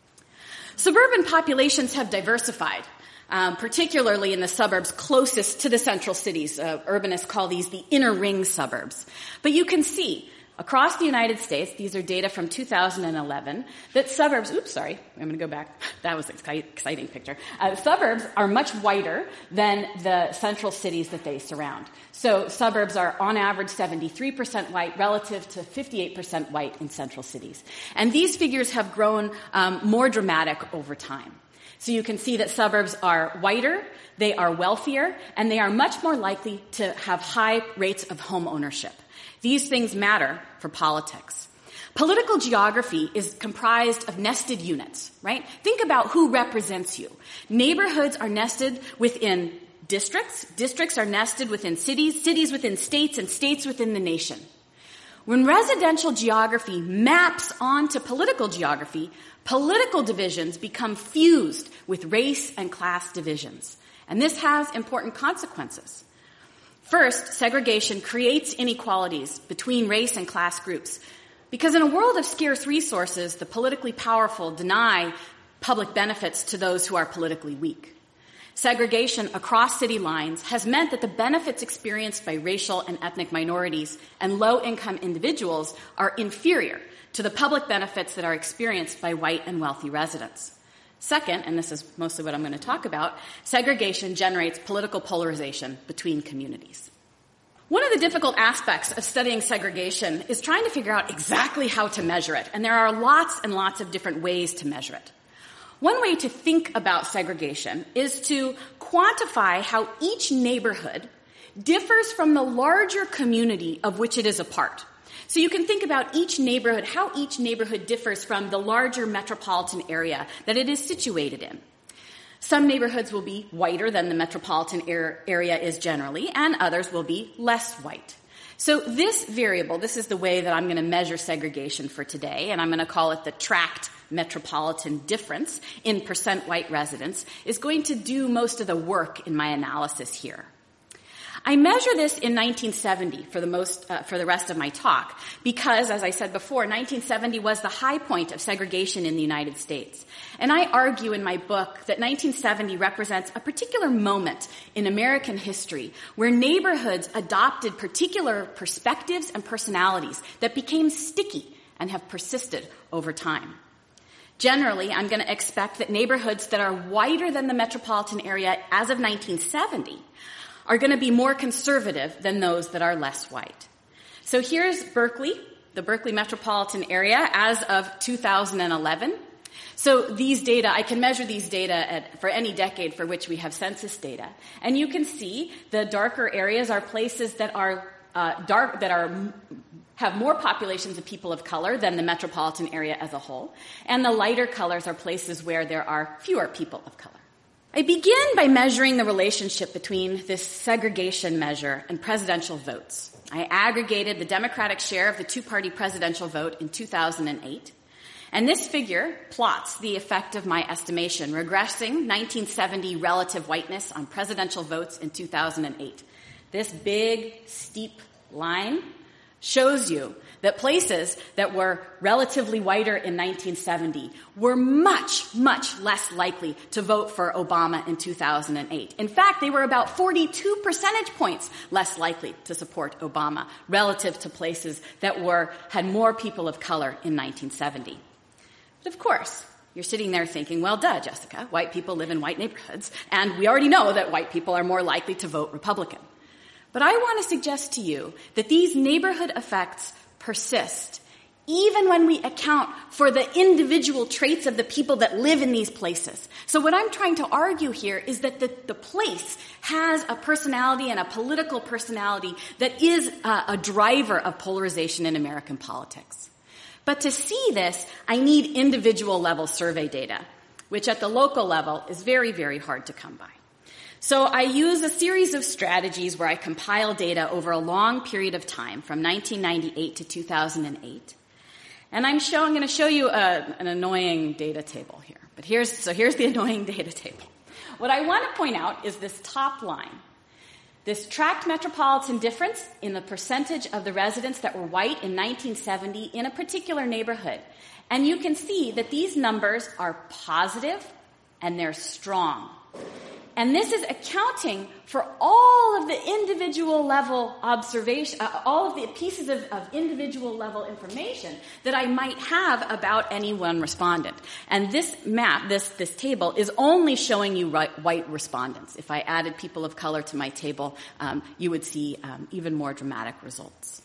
Suburban populations have diversified, particularly in the suburbs closest to the central cities. Urbanists call these the inner ring suburbs. But you can see across the United States, these are data from 2011, that suburbs, I'm going to go back. That was an exciting picture. Suburbs are much whiter than the central cities that they surround. So suburbs are on average 73% white relative to 58% white in central cities. And these figures have grown more dramatic over time. So you can see that suburbs are whiter, they are wealthier, and they are much more likely to have high rates of home ownership. These things matter for politics. Political geography is comprised of nested units, right? Think about who represents you. Neighborhoods are nested within districts. Districts are nested within cities, cities within states, and states within the nation. When residential geography maps onto political geography, political divisions become fused with race and class divisions. And this has important consequences. First, segregation creates inequalities between race and class groups because in a world of scarce resources, the politically powerful deny public benefits to those who are politically weak. Segregation across city lines has meant that the benefits experienced by racial and ethnic minorities and low-income individuals are inferior to the public benefits that are experienced by white and wealthy residents. Second, and this is mostly what I'm going to talk about, segregation generates political polarization between communities. One of the difficult aspects of studying segregation is trying to figure out exactly how to measure it, and there are lots and lots of different ways to measure it. One way to think about segregation is to quantify how each neighborhood differs from the larger community of which it is a part. So you can think about each neighborhood, how each neighborhood differs from the larger metropolitan area that it is situated in. Some neighborhoods will be whiter than the metropolitan area is generally, and others will be less white. So this variable, this is the way that I'm going to measure segregation for today, and I'm going to call it the tract metropolitan difference in percent white residents, is going to do most of the work in my analysis here. I measure this in 1970 for the rest of my talk because, as I said before, 1970 was the high point of segregation in the United States. And I argue in my book that 1970 represents a particular moment in American history where neighborhoods adopted particular perspectives and personalities that became sticky and have persisted over time. Generally, I'm going to expect that neighborhoods that are whiter than the metropolitan area as of 1970 are going to be more conservative than those that are less white. So here's Berkeley, the Berkeley metropolitan area as of 2011. So these data, I can measure these data for any decade for which we have census data. And you can see the darker areas are places that are have more populations of people of color than the metropolitan area as a whole. And the lighter colors are places where there are fewer people of color. I begin by measuring the relationship between this segregation measure and presidential votes. I aggregated the Democratic share of the two-party presidential vote in 2008. And this figure plots the effect of my estimation, regressing 1970 relative whiteness on presidential votes in 2008. This big, steep line shows you that places that were relatively whiter in 1970 were much, much less likely to vote for Obama in 2008. In fact, they were about 42 percentage points less likely to support Obama relative to places that had more people of color in 1970. But of course, you're sitting there thinking, well, duh, Jessica, white people live in white neighborhoods, and we already know that white people are more likely to vote Republican. But I want to suggest to you that these neighborhood effects persist, even when we account for the individual traits of the people that live in these places. So what I'm trying to argue here is that the place has a personality and a political personality that is a driver of polarization in American politics. But to see this, I need individual level survey data, which at the local level is very, very hard to come by. So I use a series of strategies where I compile data over a long period of time, from 1998 to 2008. And I'm going to show you an annoying data table here. But here's the annoying data table. What I want to point out is this top line. This tract metropolitan difference in the percentage of the residents that were white in 1970 in a particular neighborhood. And you can see that these numbers are positive and they're strong. And this is accounting for all of the individual level observation, all of the pieces of individual level information that I might have about any one respondent. And this map, this table, is only showing you white respondents. If I added people of color to my table, you would see even more dramatic results.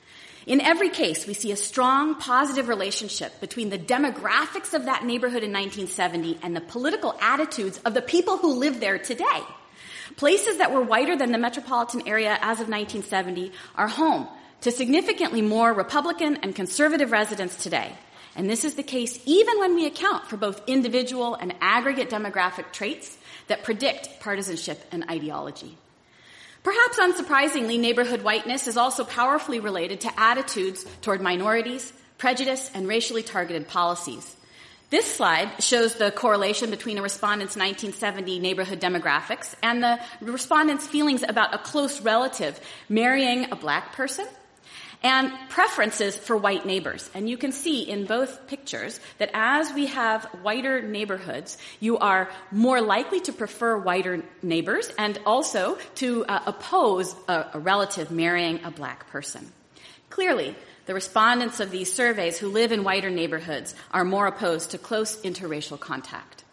In every case, we see a strong positive relationship between the demographics of that neighborhood in 1970 and the political attitudes of the people who live there today. Places that were whiter than the metropolitan area as of 1970 are home to significantly more Republican and conservative residents today. And this is the case even when we account for both individual and aggregate demographic traits that predict partisanship and ideology. Perhaps unsurprisingly, neighborhood whiteness is also powerfully related to attitudes toward minorities, prejudice, and racially targeted policies. This slide shows the correlation between a respondent's 1970 neighborhood demographics and the respondent's feelings about a close relative marrying a black person and preferences for white neighbors. And you can see in both pictures that as we have whiter neighborhoods, you are more likely to prefer whiter neighbors and also to oppose a relative marrying a black person. Clearly, the respondents of these surveys who live in whiter neighborhoods are more opposed to close interracial contact.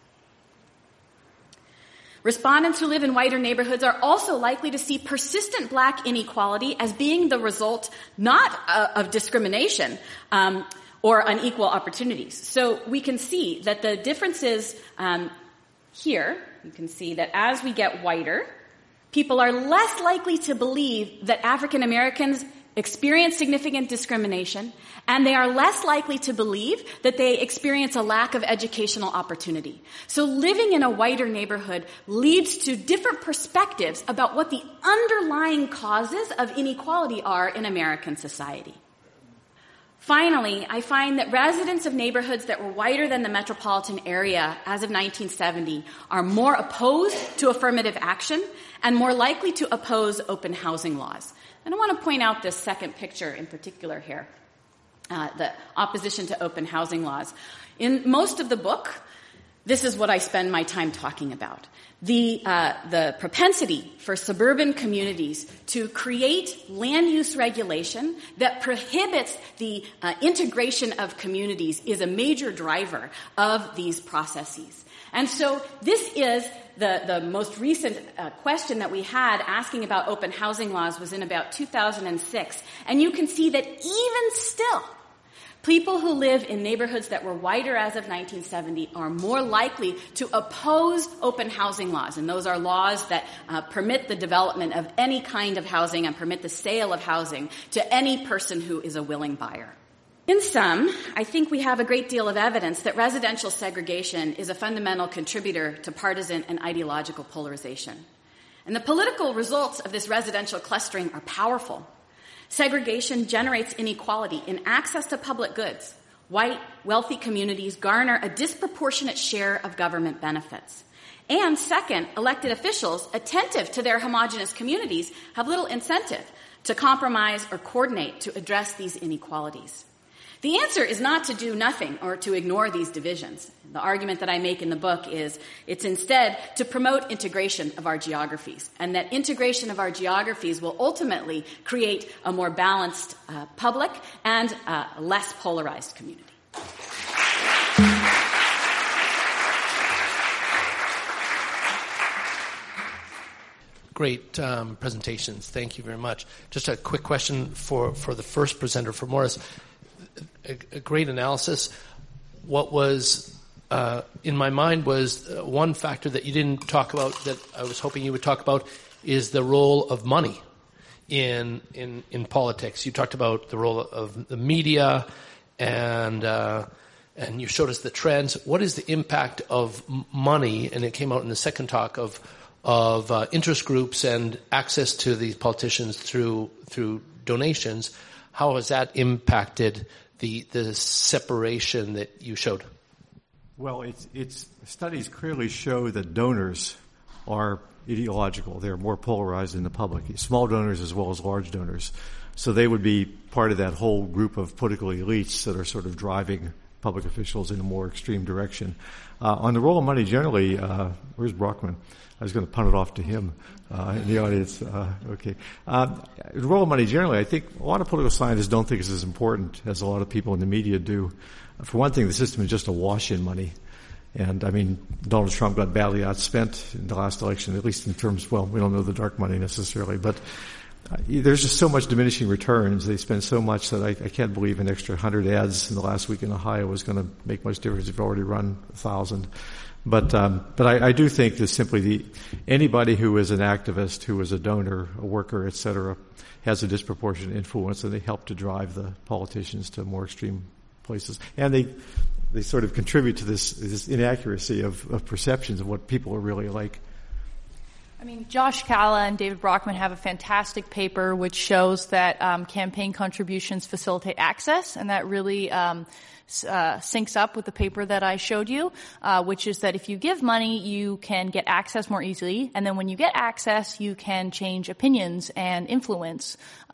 Respondents who live in whiter neighborhoods are also likely to see persistent black inequality as being the result not of discrimination or unequal opportunities. So we can see that the differences here, you can see that as we get whiter, people are less likely to believe that African Americans experience significant discrimination, and they are less likely to believe that they experience a lack of educational opportunity. So living in a whiter neighborhood leads to different perspectives about what the underlying causes of inequality are in American society. Finally, I find that residents of neighborhoods that were whiter than the metropolitan area as of 1970 are more opposed to affirmative action and more likely to oppose open housing laws. And I want to point out this second picture in particular here, the opposition to open housing laws. In most of the book, this is what I spend my time talking about. The propensity for suburban communities to create land use regulation that prohibits the integration of communities is a major driver of these processes. And so this is the most recent question that we had asking about open housing laws was in about 2006. And you can see that even still, people who live in neighborhoods that were whiter as of 1970 are more likely to oppose open housing laws. And those are laws that permit the development of any kind of housing and permit the sale of housing to any person who is a willing buyer. In sum, I think we have a great deal of evidence that residential segregation is a fundamental contributor to partisan and ideological polarization. And the political results of this residential clustering are powerful. Segregation generates inequality in access to public goods. White, wealthy communities garner a disproportionate share of government benefits. And second, elected officials attentive to their homogenous communities have little incentive to compromise or coordinate to address these inequalities. The answer is not to do nothing or to ignore these divisions. The argument that I make in the book is it's instead to promote integration of our geographies, and that integration of our geographies will ultimately create a more balanced public and a less polarized community. Great presentations. Thank you very much. Just a quick question for the first presenter, for Morris. A great analysis. What was in my mind was one factor that you didn't talk about that I was hoping you would talk about is the role of money in politics. You talked about the role of the media and you showed us the trends. What is the impact of money? And it came out in the second talk of interest groups and access to these politicians through donations. How has that impacted the separation that you showed? Well, studies clearly show that donors are ideological. They're more polarized than the public, small donors as well as large donors. So they would be part of that whole group of political elites that are sort of driving public officials in a more extreme direction. On the role of money generally, where's Brockman? I was going to punt it off to him in the audience. Okay. The role of money generally, I think a lot of political scientists don't think it's as important as a lot of people in the media do. For one thing, the system is just awash in money. And, I mean, Donald Trump got badly outspent in the last election, at least in terms, well, we don't know the dark money necessarily, but there's just so much diminishing returns. They spend so much that I can't believe an extra 100 ads in the last week in Ohio was going to make much difference. You've already run 1,000. But I do think that simply anybody who is an activist, who is a donor, a worker, et cetera, has a disproportionate influence, and they help to drive the politicians to more extreme places. And they sort of contribute to this inaccuracy of perceptions of what people are really like. I mean, Josh Calla and David Brockman have a fantastic paper which shows that campaign contributions facilitate access, and that really syncs up with the paper that I showed you, which is that if you give money, you can get access more easily, and then when you get access, you can change opinions and influence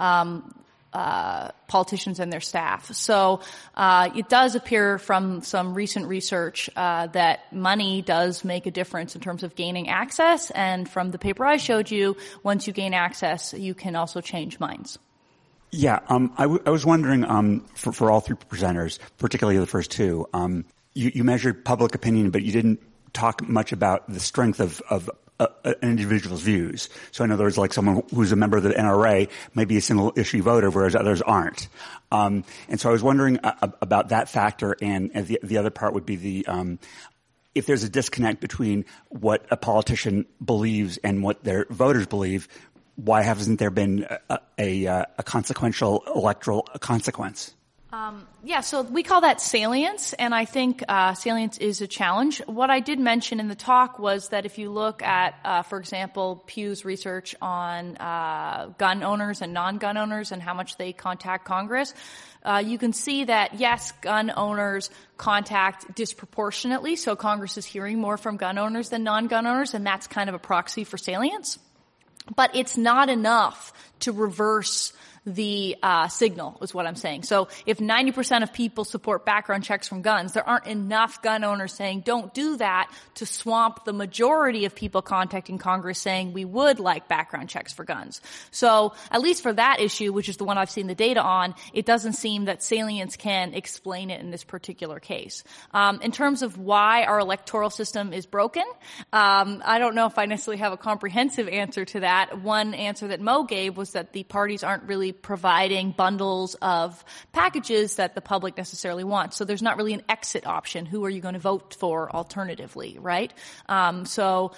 politicians and their staff. So it does appear from some recent research that money does make a difference in terms of gaining access, and from the paper I showed you, once you gain access, you can also change minds. Yeah, I was wondering for all three presenters, particularly the first two, you measured public opinion, but you didn't talk much about the strength of an individual's views. So in other words, like someone who's a member of the NRA may be a single issue voter, whereas others aren't. And so I was wondering about that factor, and the other part would be if there's a disconnect between what a politician believes and what their voters believe, why hasn't there been a consequential electoral consequence? So we call that salience, and I think salience is a challenge. What I did mention in the talk was that if you look at, for example, Pew's research on gun owners and non-gun owners and how much they contact Congress, you can see that, yes, gun owners contact disproportionately, so Congress is hearing more from gun owners than non-gun owners, and that's kind of a proxy for salience. But it's not enough to reverse the signal, is what I'm saying. So if 90% of people support background checks from guns, there aren't enough gun owners saying don't do that to swamp the majority of people contacting Congress saying we would like background checks for guns. So at least for that issue, which is the one I've seen the data on, it doesn't seem that salience can explain it in this particular case. In terms of why our electoral system is broken, I don't know if I necessarily have a comprehensive answer to that. One answer that Mo gave was that the parties aren't really providing bundles of packages that the public necessarily wants. So there's not really an exit option. Who are you going to vote for alternatively, right? And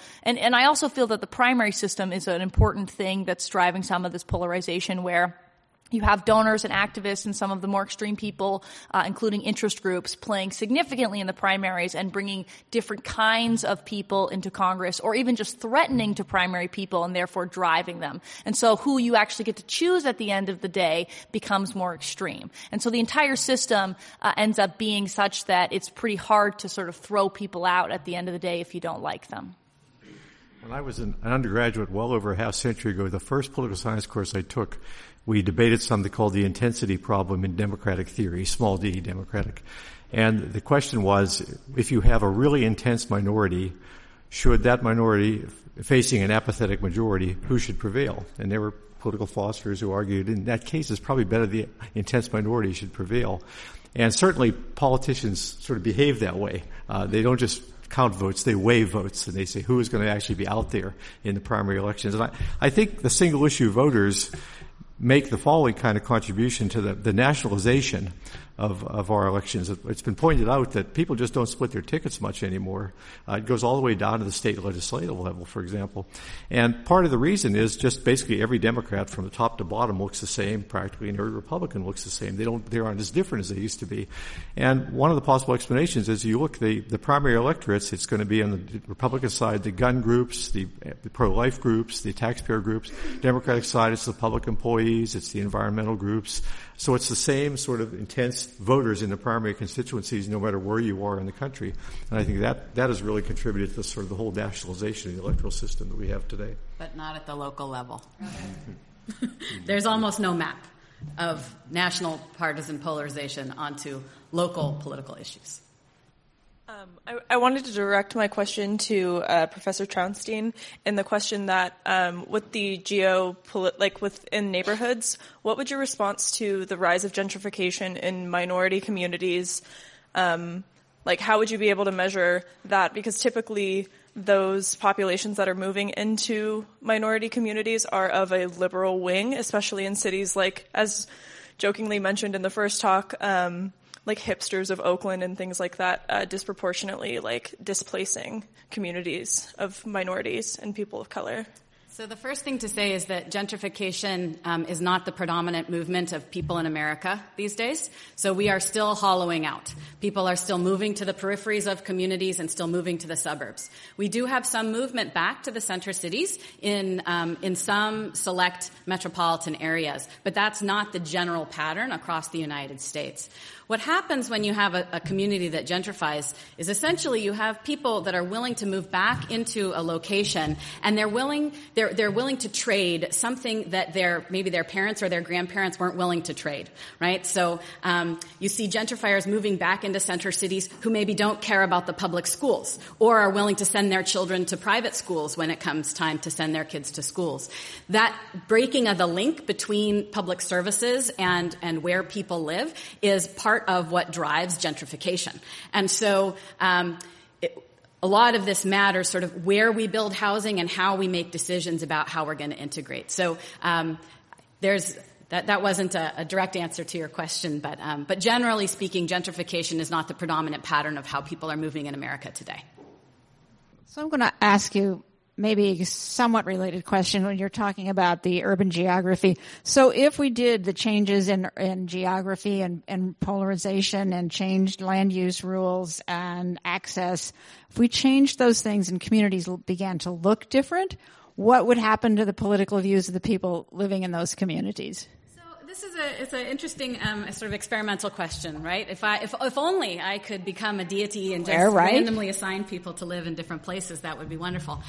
I also feel that the primary system is an important thing that's driving some of this polarization, where you have donors and activists and some of the more extreme people, including interest groups, playing significantly in the primaries and bringing different kinds of people into Congress, or even just threatening to primary people and therefore driving them. And so who you actually get to choose at the end of the day becomes more extreme. And so the entire system ends up being such that it's pretty hard to sort of throw people out at the end of the day if you don't like them. When I was an undergraduate well over a half century ago, the first political science course I took, we debated something called the intensity problem in democratic theory, small d democratic. And the question was, if you have a really intense minority, should that minority, facing an apathetic majority, who should prevail? And there were political philosophers who argued in that case it's probably better the intense minority should prevail. And certainly politicians sort of behave that way. They don't just count votes, they weigh votes, and they say who is going to actually be out there in the primary elections. And I think the single issue voters make the following kind of contribution to the nationalization of our elections. It's been pointed out that people just don't split their tickets much anymore. It goes all the way down to the state legislative level, for example. And part of the reason is just basically every Democrat from the top to bottom looks the same practically, and every Republican looks the same. They aren't as different as they used to be. And one of the possible explanations is you look the primary electorates, it's going to be on the Republican side, the gun groups, the pro-life groups, the taxpayer groups. Democratic side, it's the public employees, it's the environmental groups. So it's the same sort of intense voters in the primary constituencies no matter where you are in the country. And I think that has really contributed to sort of the whole nationalization of the electoral system that we have today. But not at the local level. There's almost no map of national partisan polarization onto local political issues. I wanted to direct my question to Professor Traunstein, and the question that with the within neighborhoods, what would your response to the rise of gentrification in minority communities? How would you be able to measure that? Because typically those populations that are moving into minority communities are of a liberal wing, especially in cities like, as jokingly mentioned in the first talk, like hipsters of Oakland and things like that, disproportionately displacing communities of minorities and people of color. So the first thing to say is that gentrification is not the predominant movement of people in America these days. So we are still hollowing out. People are still moving to the peripheries of communities and still moving to the suburbs. We do have some movement back to the center cities in some select metropolitan areas, but that's not the general pattern across the United States. What happens when you have a community that gentrifies is essentially you have people that are willing to move back into a location, and they're willing to trade something that maybe their parents or their grandparents weren't willing to trade, right? So you see gentrifiers moving back into center cities who maybe don't care about the public schools or are willing to send their children to private schools when it comes time to send their kids to schools. That breaking of the link between public services and where people live is part of what drives gentrification. And so a lot of this matters sort of where we build housing and how we make decisions about how we're going to integrate. So that wasn't a direct answer to your question, but generally speaking, gentrification is not the predominant pattern of how people are moving in America today. So I'm going to ask you maybe a somewhat related question when you're talking about the urban geography. So if we did the changes in geography and polarization and changed land use rules and access, if we changed those things and communities began to look different, what would happen to the political views of the people living in those communities? It's an interesting sort of experimental question, right? If only I could become a deity and just randomly assign people to live in different places, that would be wonderful.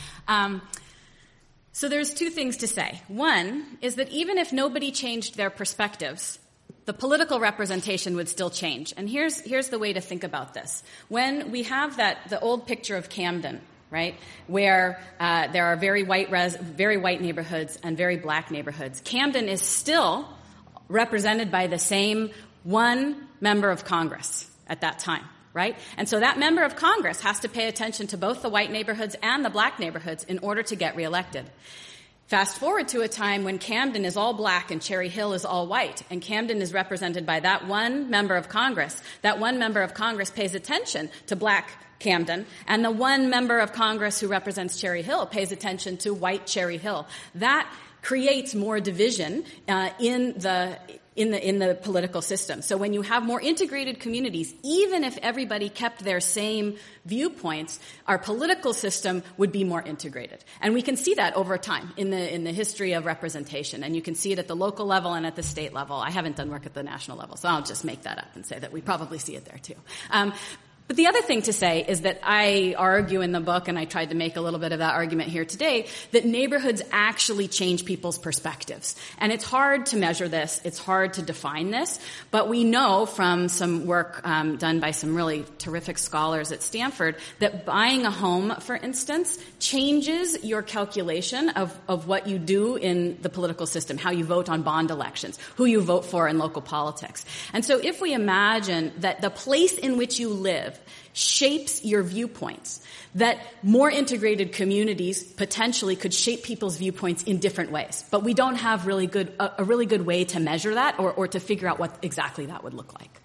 So there's two things to say. One is that even if nobody changed their perspectives, the political representation would still change. And here's the way to think about this. When we have the old picture of Camden, right, where there are very white neighborhoods and very black neighborhoods, Camden is still represented by the same one member of Congress at that time, right? And so that member of Congress has to pay attention to both the white neighborhoods and the black neighborhoods in order to get reelected. Fast forward to a time when Camden is all black and Cherry Hill is all white, and Camden is represented by that one member of Congress. That one member of Congress pays attention to black Camden, and the one member of Congress who represents Cherry Hill pays attention to white Cherry Hill. That creates more division in the political system. So when you have more integrated communities, even if everybody kept their same viewpoints, our political system would be more integrated. And we can see that over time in the history of representation. And you can see it at the local level and at the state level. I haven't done work at the national level, so I'll just make that up and say that we probably see it there too. But the other thing to say is that I argue in the book, and I tried to make a little bit of that argument here today, that neighborhoods actually change people's perspectives. And it's hard to measure this. It's hard to define this. But we know from some work done by some really terrific scholars at Stanford that buying a home, for instance, changes your calculation of what you do in the political system, how you vote on bond elections, who you vote for in local politics. And so if we imagine that the place in which you live shapes your viewpoints, that more integrated communities potentially could shape people's viewpoints in different ways. But we don't have a really good way to measure that or to figure out what exactly that would look like.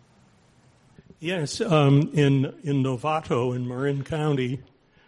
Yes, in Novato in Marin County,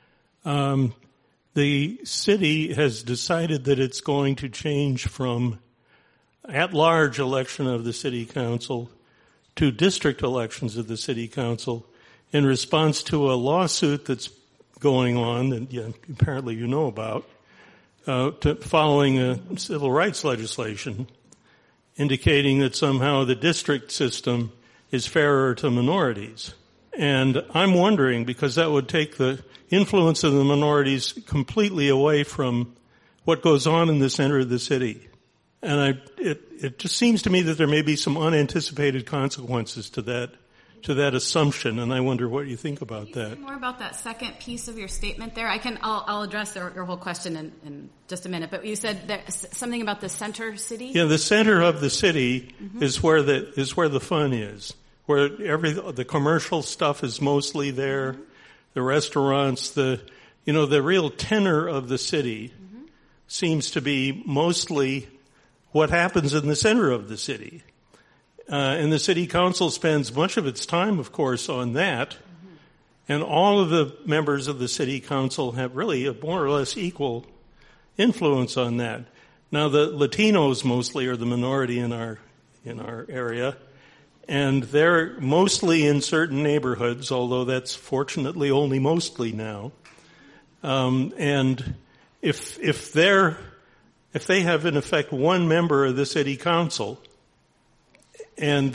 the city has decided that it's going to change from at-large election of the city council to district elections of the city council in response to a lawsuit that's going on that apparently you know about, following a civil rights legislation indicating that somehow the district system is fairer to minorities. And I'm wondering, because that would take the influence of the minorities completely away from what goes on in the center of the city. And it just seems to me that there may be some unanticipated consequences to that assumption, and I wonder what you think about that. More about that second piece of your statement there. I'll address your whole question in just a minute. But you said something about the center city. Yeah, the center of the city is where the fun is, where the commercial stuff is mostly there, the restaurants, the real tenor of the city seems to be mostly what happens in the center of the city. And the city council spends much of its time, of course, on that. And all of the members of the city council have really a more or less equal influence on that. Now, the Latinos mostly are the minority in our area, and they're mostly in certain neighborhoods, although that's fortunately only mostly now. And if they have in effect one member of the city council, and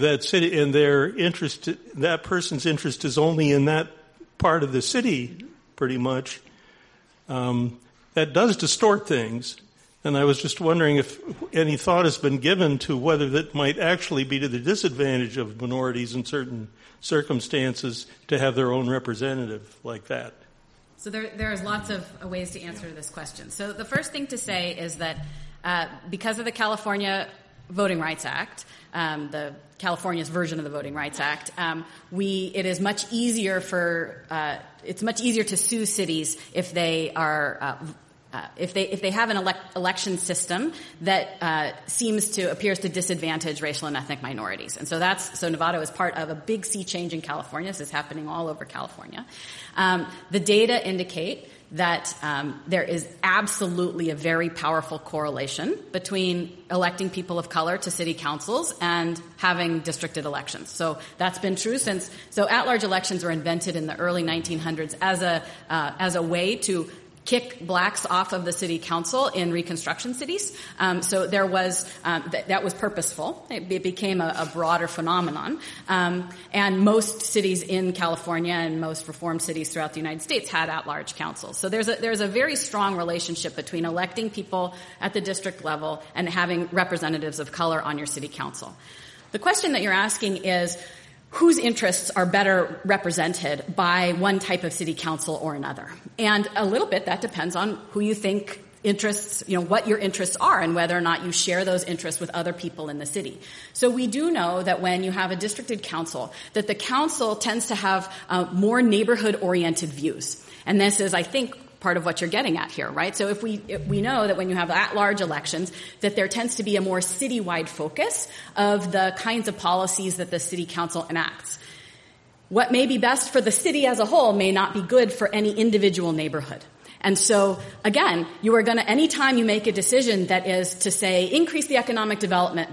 that person's interest is only in that part of the city, pretty much, that does distort things. And I was just wondering if any thought has been given to whether that might actually be to the disadvantage of minorities in certain circumstances to have their own representative like that. So there's lots of ways to answer this question. So the first thing to say is that because of the California Voting Rights Act, the California's version of the Voting Rights Act, it is much easier it's much easier to sue cities if they are if they have an election system that appears to disadvantage racial and ethnic minorities. And so Novato is part of a big sea change in California. This is happening all over California. The data indicate that there is absolutely a very powerful correlation between electing people of color to city councils and having districted elections. So that's been true so at-large elections were invented in the early 1900s as a way to kick blacks off of the city council in Reconstruction cities. So there was that was purposeful. It became a broader phenomenon. And most cities in California and most reformed cities throughout the United States had at-large councils. So there's a very strong relationship between electing people at the district level and having representatives of color on your city council. The question that you're asking is, whose interests are better represented by one type of city council or another? And a little bit that depends on who you think what your interests are and whether or not you share those interests with other people in the city. So we do know that when you have a districted council, that the council tends to have more neighborhood-oriented views. And this is, I think, part of what you're getting at here, right? So if we know that when you have at-large elections, that there tends to be a more citywide focus of the kinds of policies that the city council enacts. What may be best for the city as a whole may not be good for any individual neighborhood. And so, again, you are going to, anytime you make a decision that is to say increase the economic development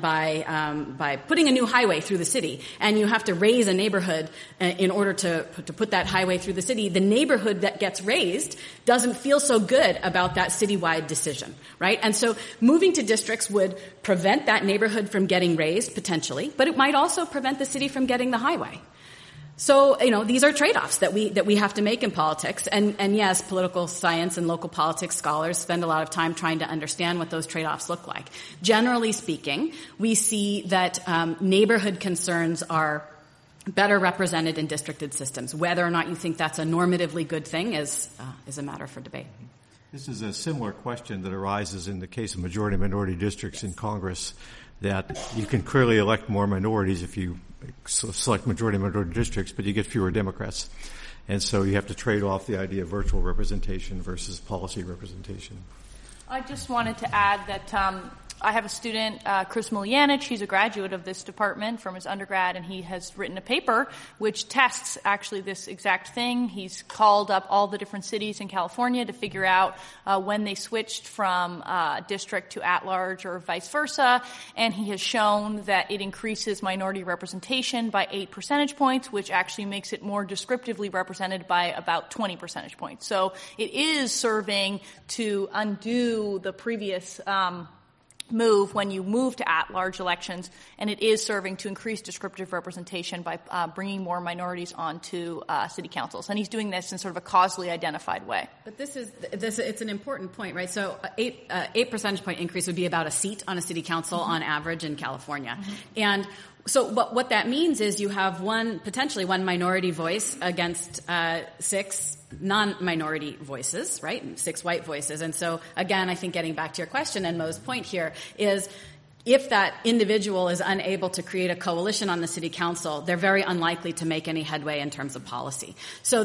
by putting a new highway through the city, and you have to raise a neighborhood in order to put that highway through the city, the neighborhood that gets raised doesn't feel so good about that citywide decision, right? And so moving to districts would prevent that neighborhood from getting raised, potentially, but it might also prevent the city from getting the highway. So, these are trade-offs that we have to make in politics. And yes, political science and local politics scholars spend a lot of time trying to understand what those trade-offs look like. Generally speaking, we see that neighborhood concerns are better represented in districted systems. Whether or not you think that's a normatively good thing is a matter for debate. This is a similar question that arises in the case of majority-minority districts in Congress, that you can clearly elect more minorities if you select majority-minority districts, but you get fewer Democrats. And so you have to trade off the idea of virtual representation versus policy representation. I just wanted to add that I have a student, Chris Miljanich. He's a graduate of this department from his undergrad, and he has written a paper which tests actually this exact thing. He's called up all the different cities in California to figure out when they switched from district to at-large or vice versa, and he has shown that it increases minority representation by 8 percentage points, which actually makes it more descriptively represented by about 20 percentage points. So it is serving to undo the previous move when you move to at-large elections, and it is serving to increase descriptive representation by bringing more minorities onto city councils. And he's doing this in sort of a causally identified way. But it's an important point, right? So 8 percentage point increase would be about a seat on a city council on average in California. Mm-hmm. And so what that means is you have potentially one minority voice against 6 non-minority voices, right? 6 white voices. And so, again, I think getting back to your question and Mo's point here is if that individual is unable to create a coalition on the city council, they're very unlikely to make any headway in terms of policy. So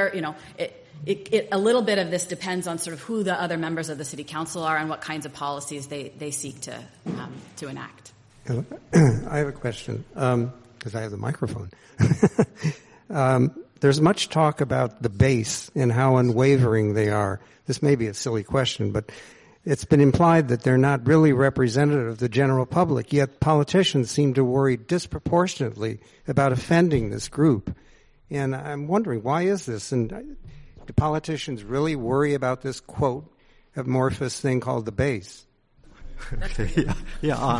a little bit of this depends on sort of who the other members of the city council are and what kinds of policies they seek to enact. I have a question, because I have the microphone. There's much talk about the base and how unwavering they are. This may be a silly question, but it's been implied that they're not really representative of the general public, yet politicians seem to worry disproportionately about offending this group. And I'm wondering, why is this? And do politicians really worry about this, quote, amorphous thing called the base? Okay, yeah.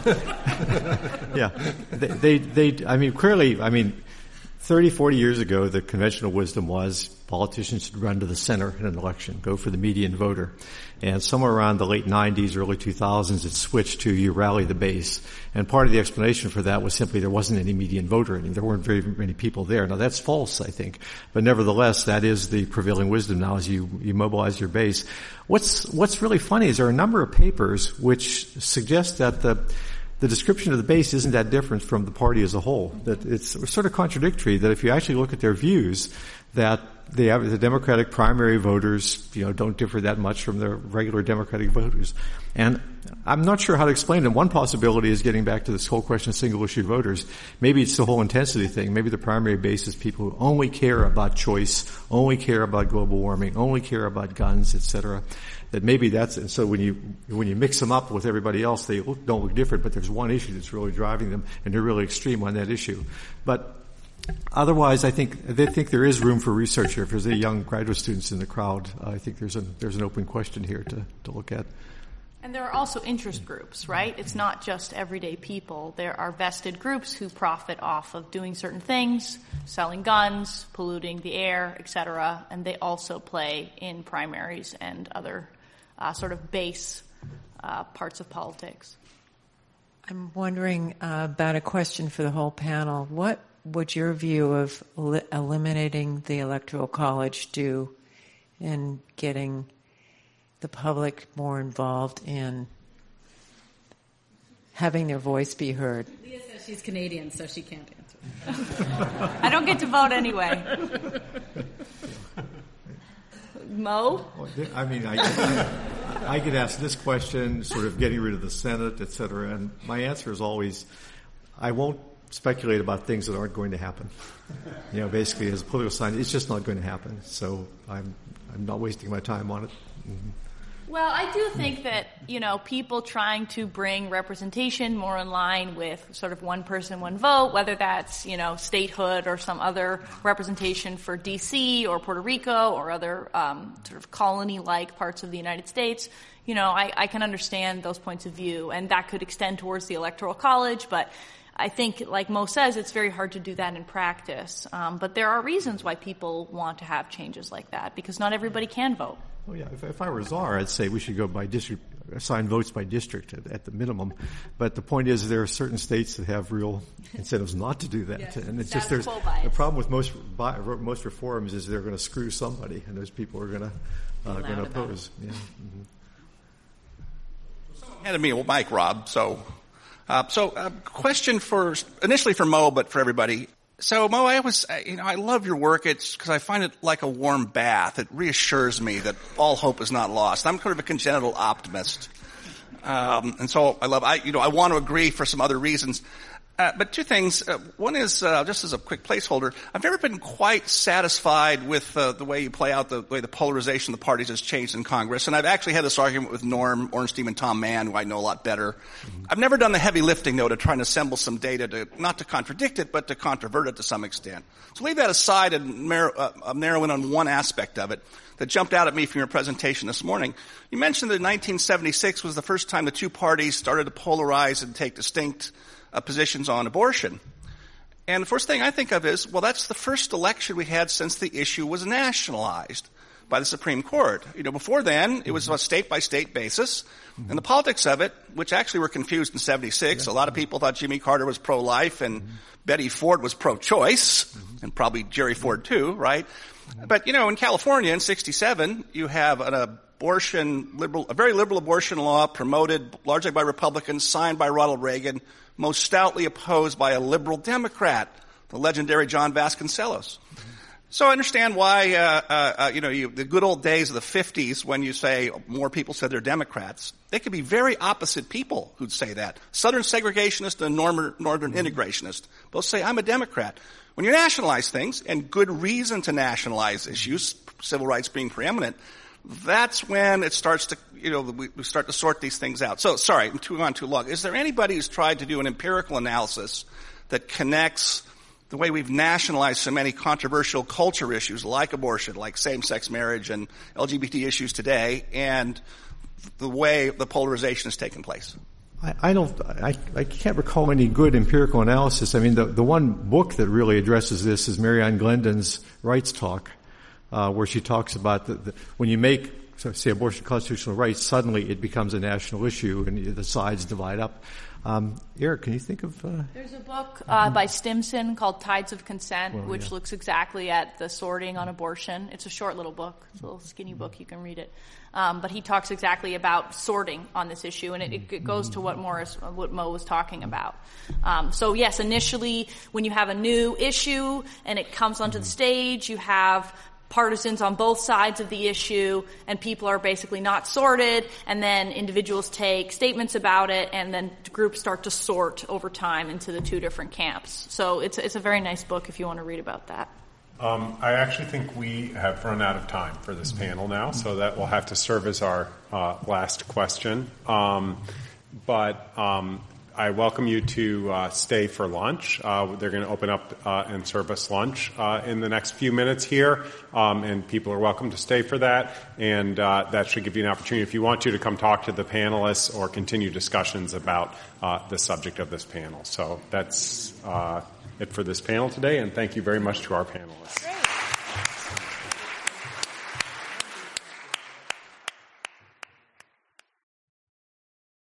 Clearly, 30, 40 years ago, the conventional wisdom was politicians should run to the center in an election, go for the median voter. And somewhere around the late 90s, early 2000s, it switched to you rally the base. And part of the explanation for that was simply there wasn't any median voter anymore. There weren't very many people there. Now, that's false, I think. But nevertheless, that is the prevailing wisdom now as you mobilize your base. What's really funny is there are a number of papers which suggest that the description of the base isn't that different from the party as a whole. That it's sort of contradictory that if you actually look at their views, that the Democratic primary voters, don't differ that much from the regular Democratic voters. And I'm not sure how to explain it. One possibility is getting back to this whole question of single issue voters. Maybe it's the whole intensity thing. Maybe the primary base is people who only care about choice, only care about global warming, only care about guns, etc. That maybe that's, and so when you mix them up with everybody else, they don't look different, but there's one issue that's really driving them, and they're really extreme on that issue. But otherwise, they think there is room for research here. If there's any young graduate students in the crowd, I think there's an open question here to look at. And there are also interest groups, right? It's not just everyday people. There are vested groups who profit off of doing certain things, selling guns, polluting the air, etc., and they also play in primaries and other sort of base parts of politics. I'm wondering about a question for the whole panel. What would your view of eliminating the Electoral College do in getting the public more involved in having their voice be heard? Leah says she's Canadian, so she can't answer. I don't get to vote anyway. Mo? I get asked this question, sort of getting rid of the Senate, et cetera, and my answer is always, I won't speculate about things that aren't going to happen. Basically, as a political scientist, it's just not going to happen. So I'm not wasting my time on it. Mm-hmm. Well, I do think that, people trying to bring representation more in line with sort of one person, one vote, whether that's, statehood or some other representation for D.C. or Puerto Rico or other sort of colony-like parts of the United States, I can understand those points of view, and that could extend towards the Electoral College, but I think, like Mo says, it's very hard to do that in practice. But there are reasons why people want to have changes like that, because not everybody can vote. Oh yeah, if I were czar, I'd say we should go by district, assign votes by district at the minimum. But the point is, there are certain states that have real incentives not to do that, yes, and it's just there's the problem with most reforms is they're going to screw somebody, and those people are going to oppose. Yeah. Mm-hmm. Someone handed me a mic, Rob. So question initially for Mo, but for everybody. So, Mo, I love your work. It's because I find it like a warm bath. It reassures me that all hope is not lost. I'm kind of a congenital optimist. And so I want to agree for some other reasons. But two things. One is, just as a quick placeholder, I've never been quite satisfied with the way you play out the way the polarization of the parties has changed in Congress. And I've actually had this argument with Norm Ornstein and Tom Mann, who I know a lot better. Mm-hmm. I've never done the heavy lifting, though, to try and assemble some data not to contradict it, but to controvert it to some extent. So leave that aside and narrow in on one aspect of it that jumped out at me from your presentation this morning. You mentioned that 1976 was the first time the two parties started to polarize and take distinct positions on abortion. And the first thing I think of is, well, that's the first election we had since the issue was nationalized by the Supreme Court. Before then, it was on a state-by-state basis. Mm-hmm. And the politics of it, which actually were confused in 76, a lot of people thought Jimmy Carter was pro-life and Betty Ford was pro-choice, and probably Jerry Ford too, right? But, in California in 67, you have a very liberal abortion law promoted largely by Republicans, signed by Ronald Reagan, most stoutly opposed by a liberal Democrat, the legendary John Vasconcellos. So I understand why, the good old days of the 50s when you say more people said they're Democrats, they could be very opposite people who'd say that. Southern segregationist and northern integrationist both say, I'm a Democrat. When you nationalize things, and good reason to nationalize issues, civil rights being preeminent, that's when it starts to, we start to sort these things out. So, sorry, I'm going too long. Is there anybody who's tried to do an empirical analysis that connects the way we've nationalized so many controversial culture issues like abortion, like same-sex marriage and LGBT issues today, and the way the polarization has taken place? I can't recall any good empirical analysis. I mean, the one book that really addresses this is Marianne Glendon's Rights Talk, where she talks about when you make, say, abortion constitutional rights, suddenly it becomes a national issue and the sides divide up. Eric, can you think of... There's a book by Stimson called Tides of Consent, which looks exactly at the sorting on abortion. It's a short little book. It's a little skinny book. You can read it. But he talks exactly about sorting on this issue, and it goes to what Mo was talking about. So yes, initially, when you have a new issue and it comes onto the stage, you have partisans on both sides of the issue, and people are basically not sorted, and then individuals take statements about it, and then groups start to sort over time into the two different camps. So it's a very nice book if you want to read about that. I actually think we have run out of time for this panel now, so that will have to serve as our last question. But I welcome you to stay for lunch. They're going to open up and serve us lunch in the next few minutes here, and people are welcome to stay for that. And that should give you an opportunity, if you want to come talk to the panelists or continue discussions about the subject of this panel. So that's it for this panel today, and thank you very much to our panelists.